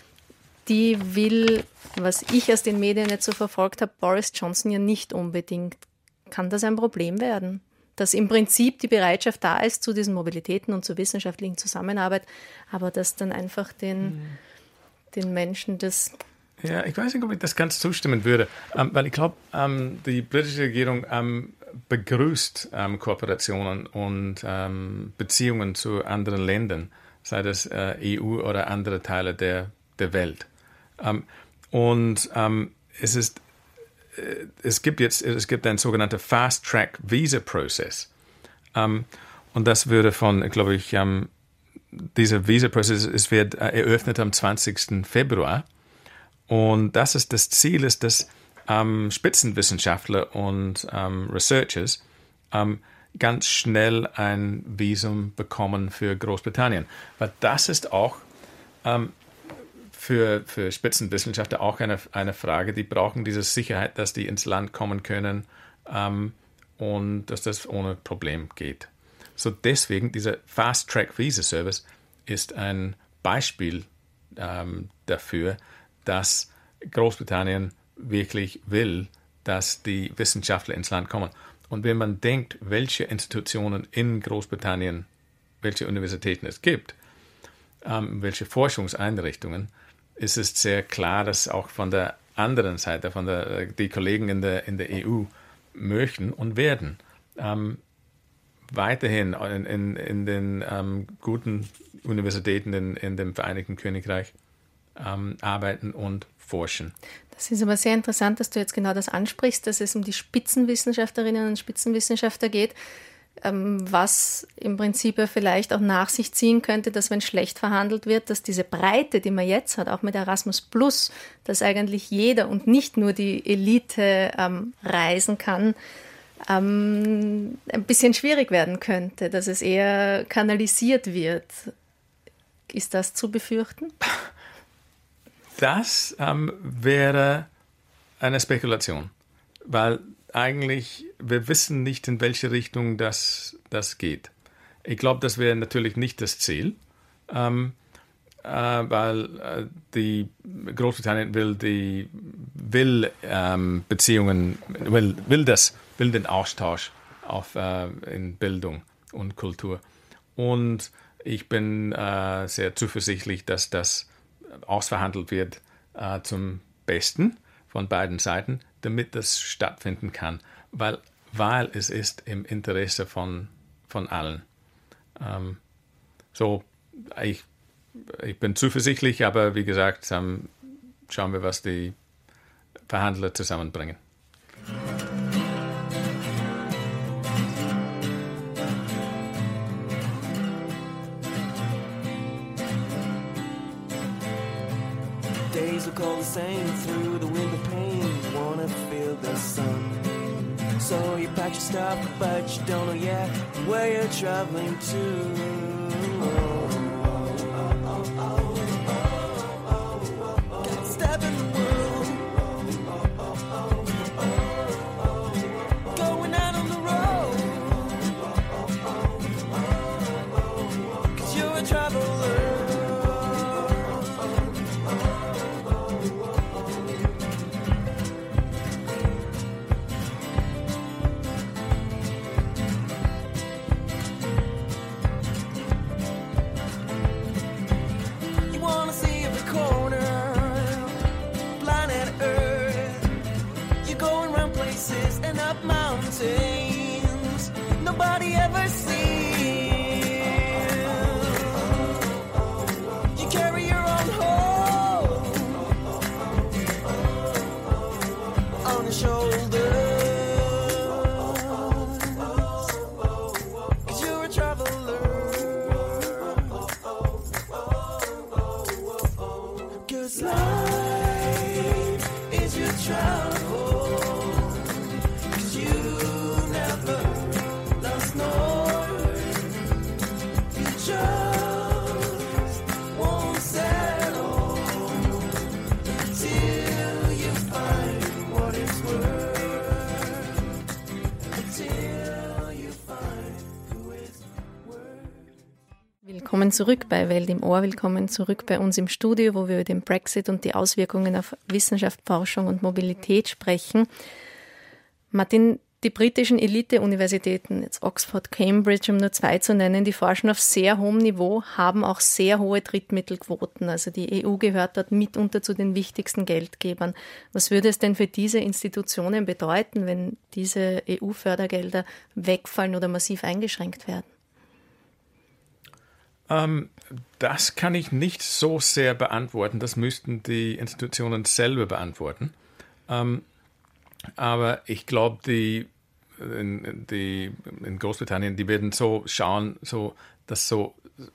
Die will, was ich aus den Medien jetzt so verfolgt habe, Boris Johnson ja nicht unbedingt. Kann das ein Problem werden? Dass im Prinzip die Bereitschaft da ist zu diesen Mobilitäten und zur wissenschaftlichen Zusammenarbeit, aber dass dann einfach den, mhm. den Menschen das... Ja, ich weiß nicht, ob ich das ganz zustimmen würde, ähm, weil ich glaube, ähm, die britische Regierung ähm, begrüßt ähm, Kooperationen und ähm, Beziehungen zu anderen Ländern, sei das äh, E U oder andere Teile der, der Welt. Um, und um, es ist, äh, es gibt jetzt, es gibt einen sogenannten Fast-Track-Visa-Prozess. Um, und das würde von, glaube ich, um, dieser Visa-Prozess, es wird äh, eröffnet am zwanzigsten Februar. Und das ist das Ziel, ist, dass um, Spitzenwissenschaftler und um, Researchers um, ganz schnell ein Visum bekommen für Großbritannien. Weil das ist auch um, Für, für Spitzenwissenschaftler auch eine, eine Frage. Die brauchen diese Sicherheit, dass die ins Land kommen können ähm, und dass das ohne Problem geht. So deswegen, dieser Fast-Track-Visa-Service ist ein Beispiel ähm, dafür, dass Großbritannien wirklich will, dass die Wissenschaftler ins Land kommen. Und wenn man denkt, welche Institutionen in Großbritannien, welche Universitäten es gibt, ähm, welche Forschungseinrichtungen, ist es sehr klar, dass auch von der anderen Seite, von der die Kollegen in der, in der E U möchten und werden ähm, weiterhin in, in, in den ähm, guten Universitäten in, in dem Vereinigten Königreich ähm, arbeiten und forschen. Das ist aber sehr interessant, dass du jetzt genau das ansprichst, dass es um die Spitzenwissenschaftlerinnen und Spitzenwissenschaftler geht. was im Prinzip ja vielleicht auch nach sich ziehen könnte, dass wenn schlecht verhandelt wird, dass diese Breite, die man jetzt hat, auch mit Erasmus Plus, dass eigentlich jeder und nicht nur die Elite ähm, reisen kann, ähm, ein bisschen schwierig werden könnte, dass es eher kanalisiert wird. Ist das zu befürchten? Das ähm, wäre eine Spekulation, weil eigentlich, wir wissen nicht, in welche Richtung das, das geht. Ich glaube, das wäre natürlich nicht das Ziel, ähm, äh, weil äh, die Großbritannien will die will ähm, Beziehungen, will, will, das, will den Austausch auf, äh, in Bildung und Kultur. Und ich bin äh, sehr zuversichtlich, dass das ausverhandelt wird äh, zum Besten von beiden Seiten, damit das stattfinden kann, weil, weil es ist im Interesse von, von allen. Ähm, so, ich, ich bin zuversichtlich, aber wie gesagt, ähm, schauen wir, was die Verhandler zusammenbringen. Days look all the same through the window pane. Wanna feel the sun. So you pack your stuff, but you don't know yet where you're traveling to. Get step in the world. Going out on the road. 'Cause you're a traveler. Nobody ever sees. You carry your own home on your shoulders. 'Cause you're a traveler. 'Cause life is your travel. Willkommen zurück bei Welt im Ohr, willkommen zurück bei uns im Studio, wo wir über den Brexit und die Auswirkungen auf Wissenschaft, Forschung und Mobilität sprechen. Martin, die britischen Elite-Universitäten, jetzt Oxford, Cambridge, um nur zwei zu nennen, die forschen auf sehr hohem Niveau, haben auch sehr hohe Drittmittelquoten. Also die E U gehört dort mitunter zu den wichtigsten Geldgebern. Was würde es denn für diese Institutionen bedeuten, wenn diese E U-Fördergelder wegfallen oder massiv eingeschränkt werden? Ähm, das kann ich nicht so sehr beantworten. Das müssten die Institutionen selber beantworten. Ähm, aber ich glaube, die, in, die in Großbritannien, die werden so schauen, so, dass so,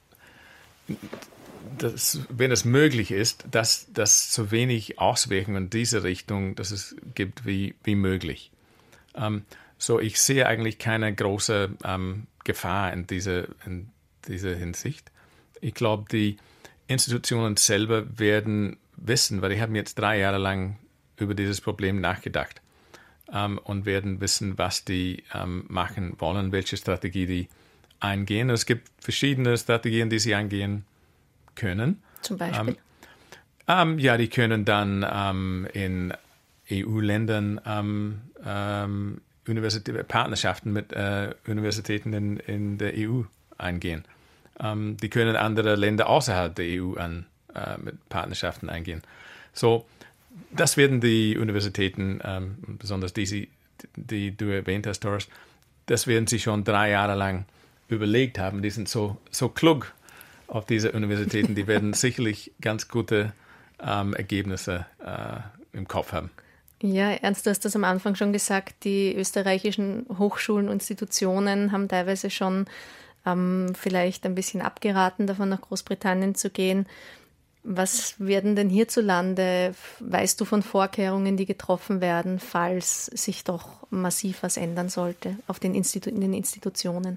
dass, wenn es möglich ist, dass das so wenig Auswirkungen in diese Richtung, dass es gibt wie, wie möglich. Ähm, so, ich sehe eigentlich keine große ähm, Gefahr in diese in dieser Hinsicht. Ich glaube, die Institutionen selber werden wissen, weil die haben jetzt drei Jahre lang über dieses Problem nachgedacht ähm, und werden wissen, was die ähm, machen wollen, welche Strategie die eingehen. Es gibt verschiedene Strategien, die sie eingehen können. Zum Beispiel? Ähm, ähm, ja, die können dann ähm, in E U-Ländern ähm, ähm, Universität, Partnerschaften mit äh, Universitäten in, in der E U eingehen. Ähm, die können andere Länder außerhalb der E U an, äh, mit Partnerschaften eingehen. So, das werden die Universitäten, ähm, besonders die, die du erwähnt hast, Doris, das werden sie schon drei Jahre lang überlegt haben. Die sind so, so klug auf diese Universitäten, die werden sicherlich ganz gute ähm, Ergebnisse äh, im Kopf haben. Ja, Ernst, du hast das am Anfang schon gesagt, die österreichischen Hochschulen und Institutionen haben teilweise schon ähm, vielleicht ein bisschen abgeraten, davon nach Großbritannien zu gehen. Was werden denn hierzulande, weißt du von Vorkehrungen, die getroffen werden, falls sich doch massiv was ändern sollte auf den Institu- in den Institutionen?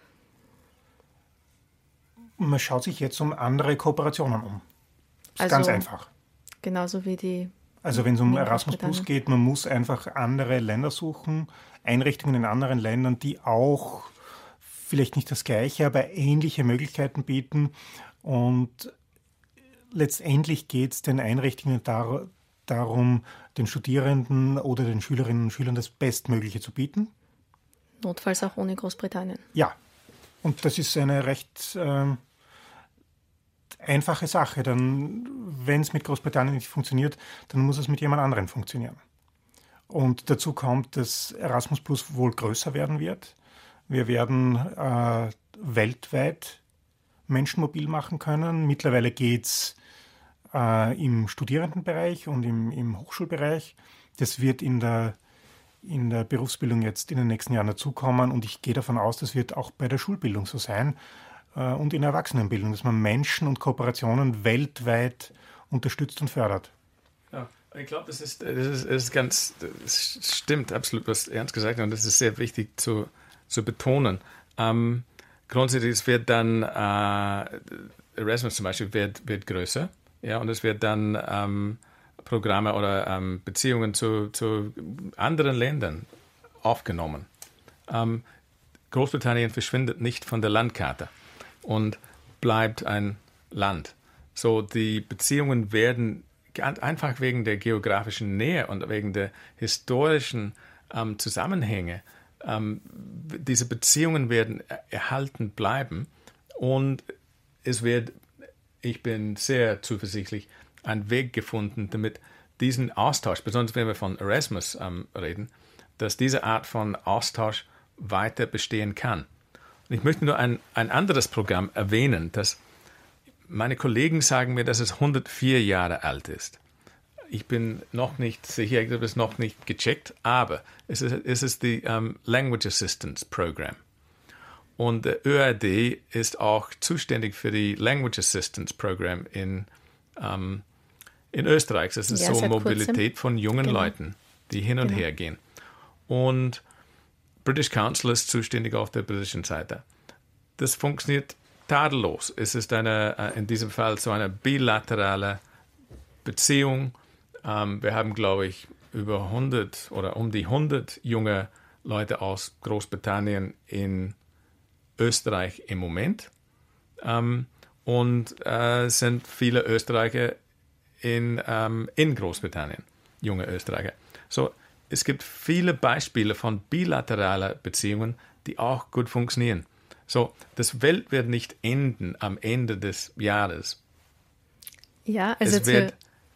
Man schaut sich jetzt um andere Kooperationen um. Das ist Also, ganz einfach. Genauso wie die... Also wenn es um in Erasmus Plus geht, man muss einfach andere Länder suchen, Einrichtungen in anderen Ländern, die auch vielleicht nicht das Gleiche, aber ähnliche Möglichkeiten bieten. Und letztendlich geht es den Einrichtungen dar- darum, den Studierenden oder den Schülerinnen und Schülern das Bestmögliche zu bieten. Notfalls auch ohne Großbritannien. Ja, und das ist eine recht äh, einfache Sache. Dann, wenn es mit Großbritannien nicht funktioniert, dann muss es mit jemand anderem funktionieren. Und dazu kommt, dass Erasmus Plus wohl größer werden wird. Wir werden äh, weltweit Menschen mobil machen können. Mittlerweile geht es äh, im Studierendenbereich und im, im Hochschulbereich. Das wird in der, in der Berufsbildung jetzt in den nächsten Jahren dazukommen. Und ich gehe davon aus, das wird auch bei der Schulbildung so sein äh, und in der Erwachsenenbildung, dass man Menschen und Kooperationen weltweit unterstützt und fördert. Ja, ich glaube, das ist, das ist, das ist ganz, das stimmt absolut, was Ernst gesagt hat, und das ist sehr wichtig zu, zu betonen. Ähm, grundsätzlich es wird dann, äh, Erasmus zum Beispiel wird, wird größer, ja, und es wird dann ähm, Programme oder ähm, Beziehungen zu, zu anderen Ländern aufgenommen. Ähm, Großbritannien verschwindet nicht von der Landkarte und bleibt ein Land. So, die Beziehungen werden einfach wegen der geografischen Nähe und wegen der historischen ähm, Zusammenhänge, ähm, diese Beziehungen werden erhalten bleiben, und es wird, ich bin sehr zuversichtlich, ein Weg gefunden, damit diesen Austausch, besonders wenn wir von Erasmus ähm, reden, dass diese Art von Austausch weiter bestehen kann. Und ich möchte nur ein, ein anderes Programm erwähnen, das meine Kollegen sagen mir, dass es hundertvier Jahre alt ist. Ich bin noch nicht sicher, ich habe es noch nicht gecheckt, aber es ist, es ist die um, Language Assistance Program. Und der Ö R D ist auch zuständig für die Language Assistance Program in, um, in Österreich. Das ist ja, so Mobilität kurzem. Von jungen genau. Leuten, die hin und genau. her gehen. Und British Council ist zuständig auf der britischen Seite. Das funktioniert tadellos. Es ist eine, in diesem Fall so eine bilaterale Beziehung. Ähm, wir haben, glaube ich, über hundert oder um die hundert junge Leute aus Großbritannien in Österreich im Moment. Ähm, und äh, es sind viele Österreicher in, ähm, in Großbritannien, junge Österreicher. So, es gibt viele Beispiele von bilateraler Beziehungen, die auch gut funktionieren. So, das Welt wird nicht enden am Ende des Jahres. Ja, also es wird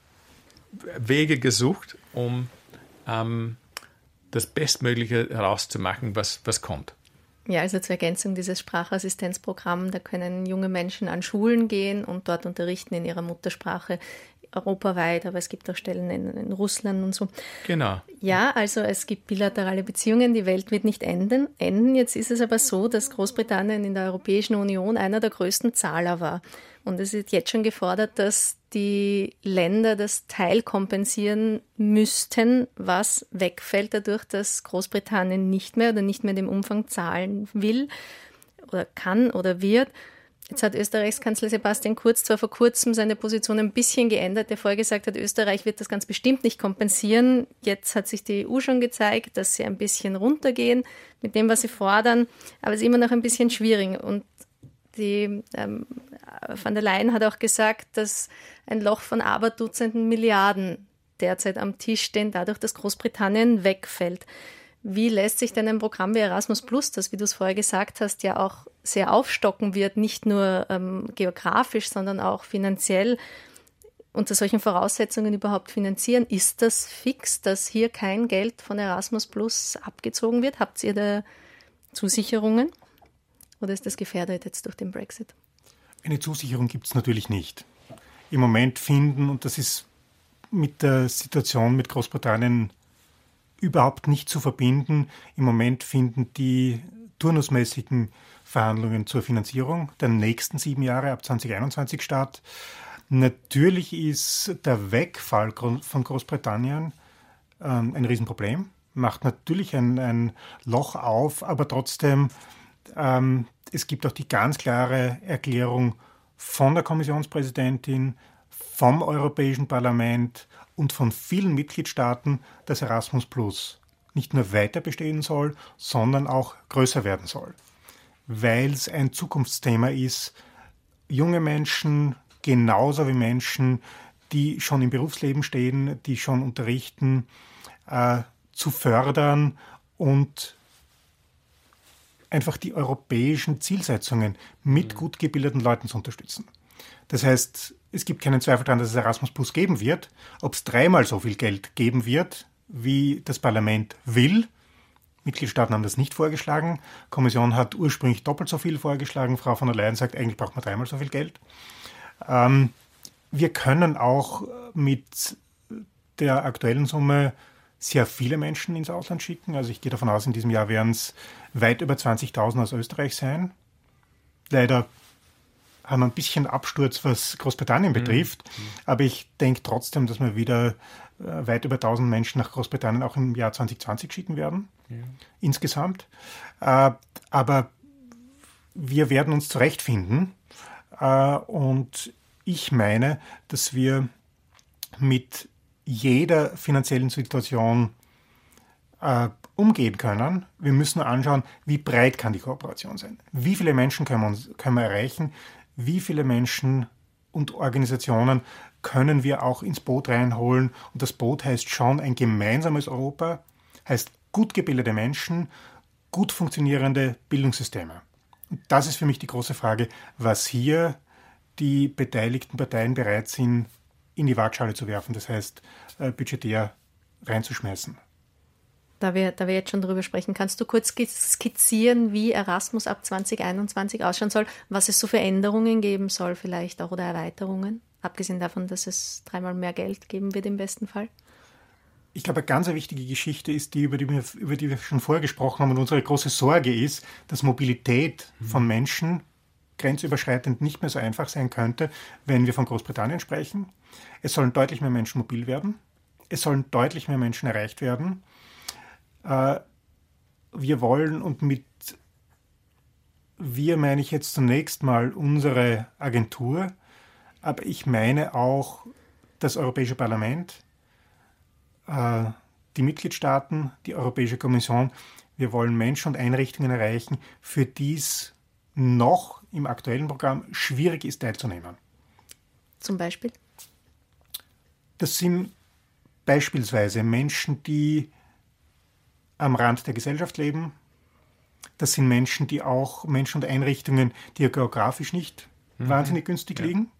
Wege gesucht, um ähm, das Bestmögliche herauszumachen, was, was kommt. Ja, also zur Ergänzung dieses Sprachassistenzprogramms, da können junge Menschen an Schulen gehen und dort unterrichten in ihrer Muttersprache europaweit, aber es gibt auch Stellen in, in Russland und so. Genau. Ja, also es gibt bilaterale Beziehungen, die Welt wird nicht enden. enden. Jetzt ist es aber so, dass Großbritannien in der Europäischen Union einer der größten Zahler war. Und es ist jetzt schon gefordert, dass die Länder das teilkompensieren müssten, was wegfällt dadurch, dass Großbritannien nicht mehr oder nicht mehr in dem Umfang zahlen will oder kann oder wird. Jetzt hat Österreichs Kanzler Sebastian Kurz zwar vor kurzem seine Position ein bisschen geändert, der vorher gesagt hat, Österreich wird das ganz bestimmt nicht kompensieren. Jetzt hat sich die E U schon gezeigt, dass sie ein bisschen runtergehen mit dem, was sie fordern, aber es ist immer noch ein bisschen schwierig. Und die ähm, von der Leyen hat auch gesagt, dass ein Loch von Aberdutzenden Milliarden derzeit am Tisch stehen, dadurch, dass Großbritannien wegfällt. Wie lässt sich denn ein Programm wie Erasmus Plus, das, wie du es vorher gesagt hast, ja auch sehr aufstocken wird, nicht nur ähm, geografisch, sondern auch finanziell, unter solchen Voraussetzungen überhaupt finanzieren? Ist das fix, dass hier kein Geld von Erasmus Plus abgezogen wird? Habt ihr da Zusicherungen? Oder ist das gefährdet jetzt durch den Brexit? Eine Zusicherung gibt es natürlich nicht. Im Moment finden, und das ist mit der Situation mit Großbritannien überhaupt nicht zu verbinden. Im Moment finden die turnusmäßigen Verhandlungen zur Finanzierung der nächsten sieben Jahre ab zwanzig einundzwanzig statt. Natürlich ist der Wegfall von Großbritannien ähm, ein Riesenproblem, macht natürlich ein, ein Loch auf, aber trotzdem, ähm, es gibt auch die ganz klare Erklärung von der Kommissionspräsidentin, vom Europäischen Parlament und von vielen Mitgliedstaaten, dass Erasmus Plus nicht nur weiter bestehen soll, sondern auch größer werden soll. Weil es ein Zukunftsthema ist, junge Menschen genauso wie Menschen, die schon im Berufsleben stehen, die schon unterrichten, äh, zu fördern und einfach die europäischen Zielsetzungen mit gut gebildeten Leuten zu unterstützen. Das heißt, es gibt keinen Zweifel daran, dass es Erasmus Plus geben wird. Ob es dreimal so viel Geld geben wird, wie das Parlament will. Mitgliedstaaten haben das nicht vorgeschlagen. Die Kommission hat ursprünglich doppelt so viel vorgeschlagen. Frau von der Leyen sagt, eigentlich braucht man dreimal so viel Geld. Ähm, wir können auch mit der aktuellen Summe sehr viele Menschen ins Ausland schicken. Also ich gehe davon aus, in diesem Jahr werden es weit über zwanzigtausend aus Österreich sein. Leider haben wir ein bisschen Absturz, was Großbritannien betrifft. Mhm. Aber ich denke trotzdem, dass wir wieder äh, weit über tausend Menschen nach Großbritannien auch im Jahr zwanzig zwanzig schicken werden. Ja. Insgesamt. Äh, aber wir werden uns zurechtfinden. Äh, und ich meine, dass wir mit jeder finanziellen Situation äh, umgehen können. Wir müssen anschauen, wie breit kann die Kooperation sein. Wie viele Menschen können wir, uns, können wir erreichen? Wie viele Menschen und Organisationen können wir auch ins Boot reinholen? Und das Boot heißt schon ein gemeinsames Europa, heißt gut gebildete Menschen, gut funktionierende Bildungssysteme. Und das ist für mich die große Frage, was hier die beteiligten Parteien bereit sind, in die Waagschale zu werfen, das heißt äh, budgetär reinzuschmeißen. Da wir, da wir jetzt schon darüber sprechen, kannst du kurz skizzieren, wie Erasmus ab zwanzig einundzwanzig ausschauen soll, was es so für Änderungen geben soll vielleicht auch oder Erweiterungen, abgesehen davon, dass es dreimal mehr Geld geben wird im besten Fall? Ich glaube, eine ganz wichtige Geschichte ist die, über die wir, über die wir schon vorher gesprochen haben, und unsere große Sorge ist, dass Mobilität von Menschen grenzüberschreitend nicht mehr so einfach sein könnte, wenn wir von Großbritannien sprechen. Es sollen deutlich mehr Menschen mobil werden. Es sollen deutlich mehr Menschen erreicht werden. Äh, wir wollen, und mit wir meine ich jetzt zunächst mal unsere Agentur, aber ich meine auch das Europäische Parlament, äh, die Mitgliedstaaten, die Europäische Kommission. Wir wollen Menschen und Einrichtungen erreichen, für die es noch im aktuellen Programm schwierig ist, teilzunehmen. Zum Beispiel? Das sind beispielsweise Menschen, die am Rand der Gesellschaft leben. Das sind Menschen, die auch Menschen und Einrichtungen, die geografisch nicht mhm. wahnsinnig günstig ja. liegen.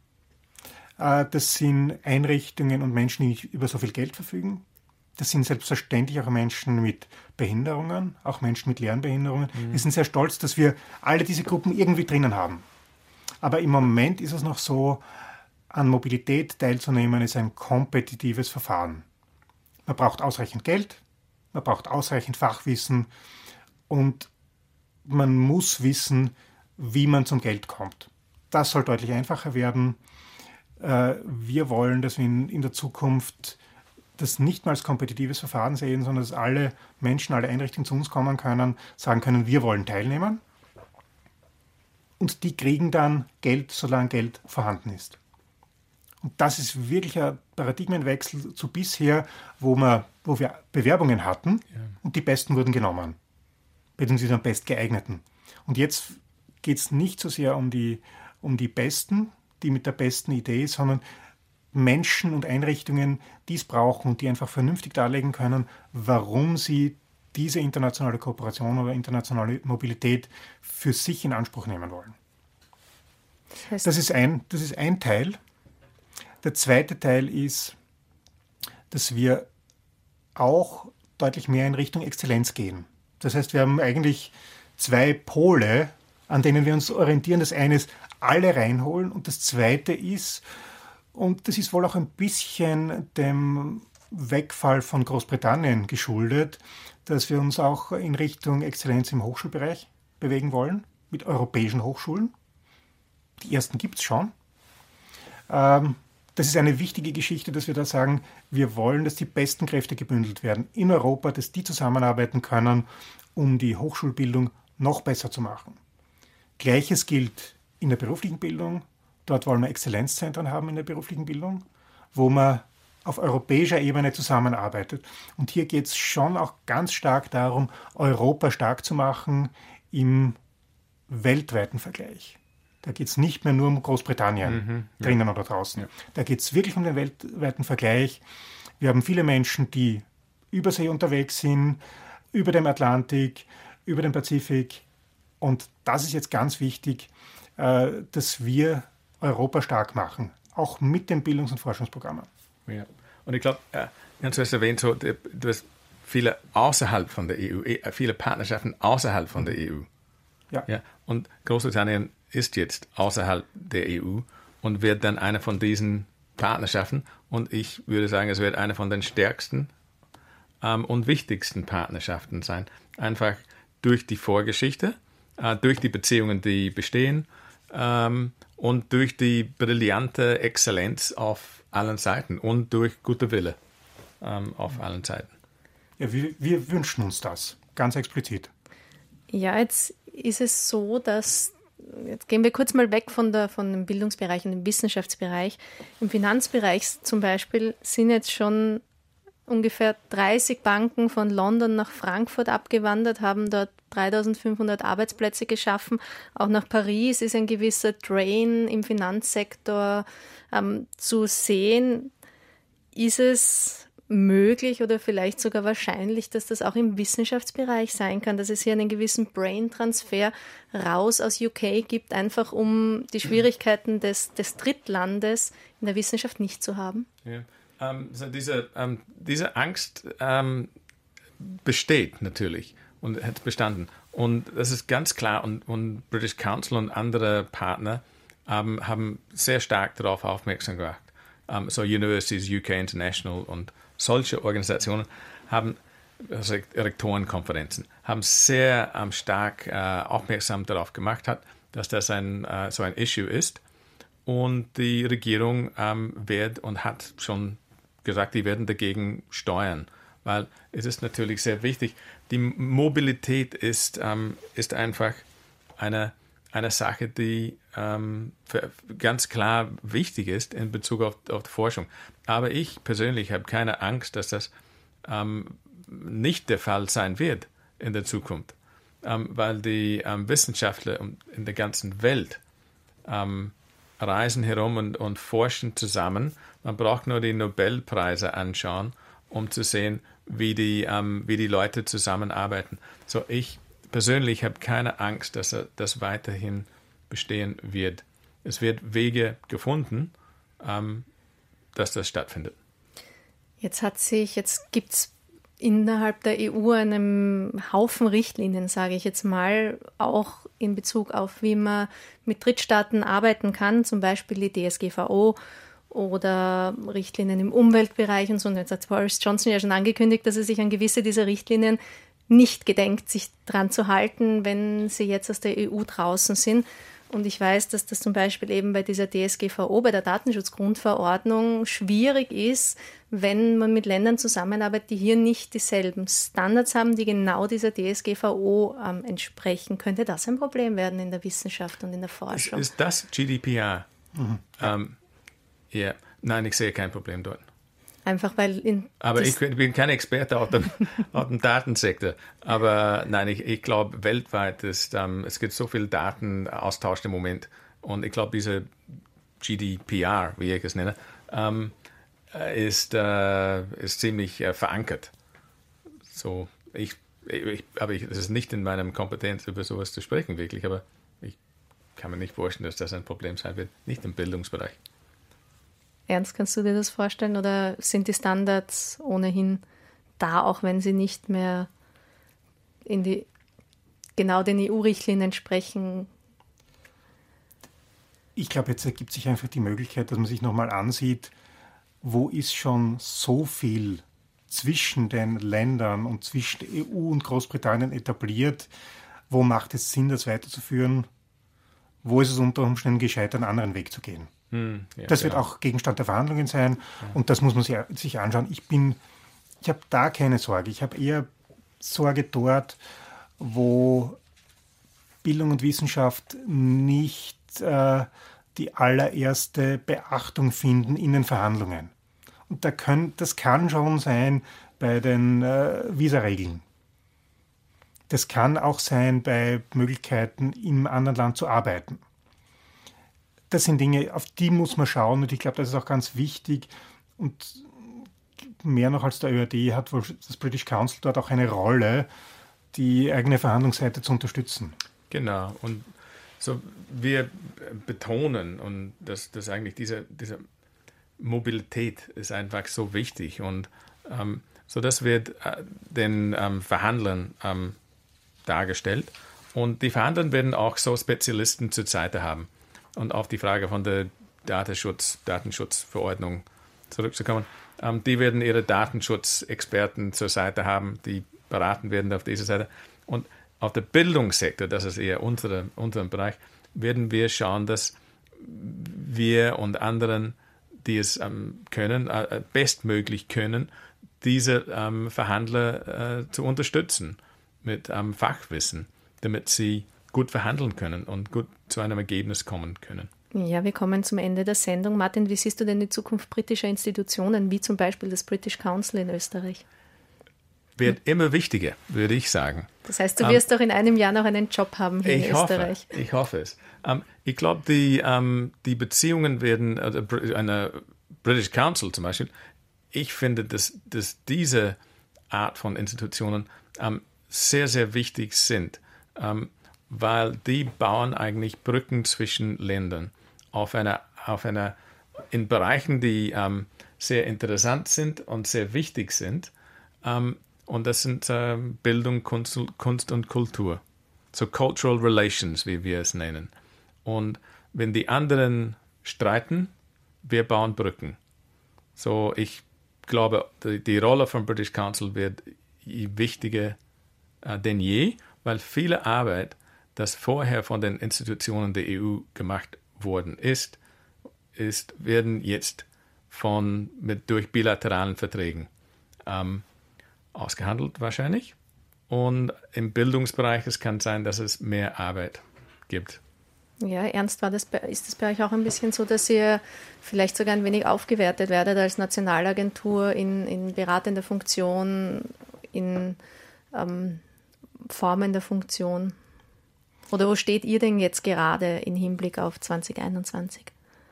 Das sind Einrichtungen und Menschen, die nicht über so viel Geld verfügen. Das sind selbstverständlich auch Menschen mit Behinderungen, auch Menschen mit Lernbehinderungen. Mhm. Wir sind sehr stolz, dass wir alle diese Gruppen irgendwie drinnen haben. Aber im Moment ist es noch so, an Mobilität teilzunehmen ist ein kompetitives Verfahren. Man braucht ausreichend Geld, man braucht ausreichend Fachwissen und man muss wissen, wie man zum Geld kommt. Das soll deutlich einfacher werden. Wir wollen, dass wir in der Zukunft das nicht mal als kompetitives Verfahren sehen, sondern dass alle Menschen, alle Einrichtungen zu uns kommen können, sagen können, wir wollen teilnehmen. Und die kriegen dann Geld, solange Geld vorhanden ist. Und das ist wirklich ein Paradigmenwechsel zu bisher, wo, wir, wo wir Bewerbungen hatten ja. und die Besten wurden genommen, beziehungsweise am bestgeeigneten. Und jetzt geht es nicht so sehr um die, um die Besten, die mit der besten Idee, sondern Menschen und Einrichtungen, die es brauchen und die einfach vernünftig darlegen können, warum sie diese internationale Kooperation oder internationale Mobilität für sich in Anspruch nehmen wollen. Das heißt, das ist ein, das ist ein Teil. Der zweite Teil ist, dass wir auch deutlich mehr in Richtung Exzellenz gehen. Das heißt, wir haben eigentlich zwei Pole, an denen wir uns orientieren. Das eine ist, alle reinholen, und das zweite ist, Und das ist wohl auch ein bisschen dem Wegfall von Großbritannien geschuldet, dass wir uns auch in Richtung Exzellenz im Hochschulbereich bewegen wollen, mit europäischen Hochschulen. Die ersten gibt es schon. Ähm, das ist eine wichtige Geschichte, dass wir da sagen, wir wollen, dass die besten Kräfte gebündelt werden in Europa, dass die zusammenarbeiten können, um die Hochschulbildung noch besser zu machen. Gleiches gilt in der beruflichen Bildung. Dort wollen wir Exzellenzzentren haben in der beruflichen Bildung, wo man auf europäischer Ebene zusammenarbeitet. Und hier geht es schon auch ganz stark darum, Europa stark zu machen im weltweiten Vergleich. Da geht es nicht mehr nur um Großbritannien, mhm, ja. drinnen oder draußen. Ja. Da geht es wirklich um den weltweiten Vergleich. Wir haben viele Menschen, die übersee unterwegs sind, über dem Atlantik, über den Pazifik. Und das ist jetzt ganz wichtig, äh, dass wir Europa stark machen, auch mit den Bildungs- und Forschungsprogrammen. Ja. Und ich glaube, äh, ganz kurz erwähnt, so, du hast viele außerhalb von der E U, viele Partnerschaften außerhalb von der E U. Ja. Ja. Und Großbritannien ist jetzt außerhalb der E U und wird dann eine von diesen Partnerschaften, und ich würde sagen, es wird eine von den stärksten ähm, und wichtigsten Partnerschaften sein. Einfach durch die Vorgeschichte, äh, durch die Beziehungen, die bestehen, ähm, und durch die brillante Exzellenz auf allen Seiten und durch gute Wille ähm, auf allen Seiten. Ja, wir, wir wünschen uns das, ganz explizit. Ja, jetzt ist es so, dass, jetzt gehen wir kurz mal weg von, der, von dem Bildungsbereich und dem Wissenschaftsbereich. Im Finanzbereich zum Beispiel sind jetzt schon ungefähr dreißig Banken von London nach Frankfurt abgewandert, haben dort dreitausendfünfhundert Arbeitsplätze geschaffen. Auch nach Paris ist ein gewisser Drain im Finanzsektor ähm, zu sehen. Ist es möglich oder vielleicht sogar wahrscheinlich, dass das auch im Wissenschaftsbereich sein kann, dass es hier einen gewissen Brain-Transfer raus aus U K gibt, einfach um die Schwierigkeiten des, des Drittlandes in der Wissenschaft nicht zu haben? Ja. Ähm, so diese, ähm, diese Angst ähm, besteht natürlich und hat bestanden. Und das ist ganz klar. Und, und British Council und andere Partner ähm, haben sehr stark darauf aufmerksam gemacht. Um, so Universities, U K International und solche Organisationen haben, also Rektorenkonferenzen, haben sehr ähm, stark äh, aufmerksam darauf gemacht, hat, dass das ein, äh, so ein Issue ist. Und die Regierung ähm, wird und hat schon gesagt, die werden dagegen steuern, weil es ist natürlich sehr wichtig. Die Mobilität ist, ähm, ist einfach eine, eine Sache, die ähm, für, ganz klar wichtig ist in Bezug auf, auf die Forschung. Aber ich persönlich habe keine Angst, dass das ähm, nicht der Fall sein wird in der Zukunft, ähm, weil die ähm, Wissenschaftler in der ganzen Welt ähm, reisen herum und, und forschen zusammen. Man braucht nur die Nobelpreise anschauen, um zu sehen, wie die, ähm, wie die Leute zusammenarbeiten. So, ich persönlich habe keine Angst, dass das weiterhin bestehen wird. Es wird Wege gefunden, ähm, dass das stattfindet. Jetzt hat sich, jetzt gibt es innerhalb der E U einen Haufen Richtlinien, sage ich jetzt mal, auch in Bezug auf, wie man mit Drittstaaten arbeiten kann, zum Beispiel die D S G V O oder Richtlinien im Umweltbereich und so. Und jetzt hat Boris Johnson ja schon angekündigt, dass er sich an gewisse dieser Richtlinien nicht gedenkt, sich dran zu halten, wenn sie jetzt aus der E U draußen sind. Und ich weiß, dass das zum Beispiel eben bei dieser D S G V O, bei der Datenschutzgrundverordnung, schwierig ist, wenn man mit Ländern zusammenarbeitet, die hier nicht dieselben Standards haben, die genau dieser D S G V O ähm, entsprechen. Könnte das ein Problem werden in der Wissenschaft und in der Forschung? Ist, ist das G D P R? Mhm. Ähm, ja, nein, ich sehe kein Problem dort. Einfach weil in aber ich bin kein Experte auf dem, auf dem Datensektor. Aber nein, ich, ich glaube, weltweit ist, ähm, es gibt so viel Datenaustausch im Moment. Und ich glaube, diese G D P R, wie ich es nenne, ähm, ist, äh, ist ziemlich äh, verankert. So, ich, ich, aber es ist nicht in meinem Kompetenz, über sowas zu sprechen, wirklich. Aber ich kann mir nicht vorstellen, dass das ein Problem sein wird. Nicht im Bildungsbereich. Ernst, kannst du dir das vorstellen oder sind die Standards ohnehin da, auch wenn sie nicht mehr in die genau den E U-Richtlinien entsprechen? Ich glaube, jetzt ergibt sich einfach die Möglichkeit, dass man sich nochmal ansieht, wo ist schon so viel zwischen den Ländern und zwischen E U und Großbritannien etabliert, wo macht es Sinn, das weiterzuführen, wo ist es unter Umständen gescheiter, einen anderen Weg zu gehen. Hm, ja, das wird ja auch Gegenstand der Verhandlungen sein ja. Und das muss man sich, sich anschauen. Ich bin, ich habe da keine Sorge. Ich habe eher Sorge dort, wo Bildung und Wissenschaft nicht äh, die allererste Beachtung finden in den Verhandlungen. Und da können, das kann schon sein bei den äh, Visaregeln. Das kann auch sein bei Möglichkeiten, im anderen Land zu arbeiten. Das sind Dinge, auf die muss man schauen und ich glaube, das ist auch ganz wichtig und mehr noch als der Ö R D hat wohl das British Council dort auch eine Rolle, die eigene Verhandlungsseite zu unterstützen. Genau, und so wir betonen, und dass das eigentlich diese, diese Mobilität ist einfach so wichtig und ähm, so das wird äh, den ähm, Verhandlern ähm, dargestellt und die Verhandler werden auch so Spezialisten zur Seite haben. Und auf die Frage von der Datenschutz, Datenschutzverordnung zurückzukommen, ähm, die werden ihre Datenschutzexperten zur Seite haben, die beraten werden auf dieser Seite. Und auf der Bildungssektor, das ist eher unsere, unser Bereich, werden wir schauen, dass wir und anderen, die es ähm, können, äh, bestmöglich können, diese ähm, Verhandler äh, zu unterstützen mit ähm, Fachwissen, damit sie gut verhandeln können und gut zu einem Ergebnis kommen können. Ja, wir kommen zum Ende der Sendung. Martin, wie siehst du denn die Zukunft britischer Institutionen, wie zum Beispiel das British Council in Österreich? Wird immer wichtiger, würde ich sagen. Das heißt, du wirst um, doch in einem Jahr noch einen Job haben hier in Österreich. Hoffe, ich hoffe es. Um, ich glaube, die, um, die Beziehungen werden, also eine British Council zum Beispiel, ich finde, dass, dass diese Art von Institutionen um, sehr, sehr wichtig sind, um, weil die bauen eigentlich Brücken zwischen Ländern auf einer, auf einer, in Bereichen, die um, sehr interessant sind und sehr wichtig sind. Um, und das sind uh, Bildung, Kunst, Kunst und Kultur. So Cultural Relations, wie wir es nennen. Und wenn die anderen streiten, wir bauen Brücken. So, ich glaube, die, die Rolle von British Council wird wichtiger äh, denn je, weil viele Arbeit, das vorher von den Institutionen der E U gemacht worden ist, ist werden jetzt von, mit, durch bilateralen Verträgen ähm, ausgehandelt wahrscheinlich. Und im Bildungsbereich es kann sein, dass es mehr Arbeit gibt. Ja, Ernst, war das bei, ist das bei euch auch ein bisschen so, dass ihr vielleicht sogar ein wenig aufgewertet werdet als Nationalagentur in, in beratender Funktion, in ähm, formender Funktion? Oder wo steht ihr denn jetzt gerade im Hinblick auf zwanzig einundzwanzig?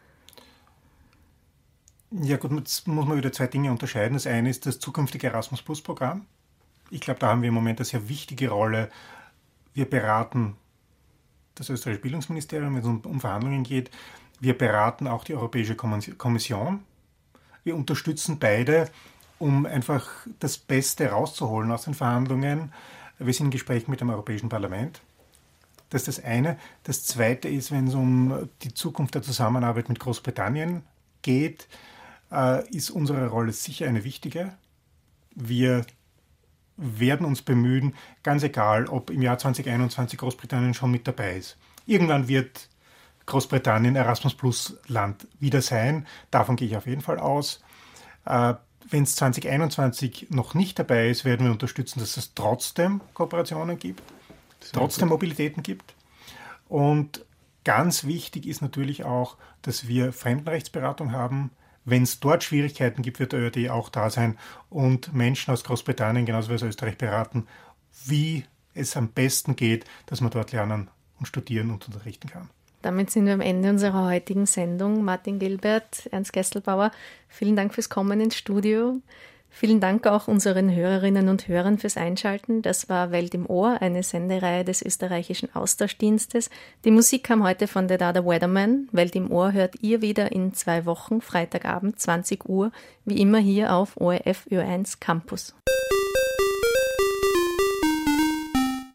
Ja gut, jetzt muss man wieder zwei Dinge unterscheiden. Das eine ist das zukünftige Erasmus-Plus-Programm. Ich glaube, da haben wir im Moment eine sehr wichtige Rolle. Wir beraten das österreichische Bildungsministerium, wenn es um, um Verhandlungen geht. Wir beraten auch die Europäische Kommission. Wir unterstützen beide, um einfach das Beste rauszuholen aus den Verhandlungen. Wir sind in Gesprächen mit dem Europäischen Parlament. Das ist das eine. Das zweite ist, wenn es um die Zukunft der Zusammenarbeit mit Großbritannien geht, äh, ist unsere Rolle sicher eine wichtige. Wir werden uns bemühen, ganz egal, ob im Jahr zwanzig einundzwanzig Großbritannien schon mit dabei ist. Irgendwann wird Großbritannien Erasmus-Plus-Land wieder sein. Davon gehe ich auf jeden Fall aus. Äh, wenn es zwanzig einundzwanzig noch nicht dabei ist, werden wir unterstützen, dass es trotzdem Kooperationen gibt, trotzdem Mobilitäten gibt. Und ganz wichtig ist natürlich auch, dass wir Fremdenrechtsberatung haben. Wenn es dort Schwierigkeiten gibt, wird der Ö R D auch da sein und Menschen aus Großbritannien genauso wie aus Österreich beraten, wie es am besten geht, dass man dort lernen und studieren und unterrichten kann. Damit sind wir am Ende unserer heutigen Sendung. Martin Gilbert, Ernst Gestelbauer, vielen Dank fürs Kommen ins Studio. Vielen Dank auch unseren Hörerinnen und Hörern fürs Einschalten. Das war Welt im Ohr, eine Sendereihe des österreichischen Austauschdienstes. Die Musik kam heute von The Dada Weatherman. Welt im Ohr hört ihr wieder in zwei Wochen, Freitagabend, zwanzig Uhr, wie immer hier auf O R F Ö eins Campus.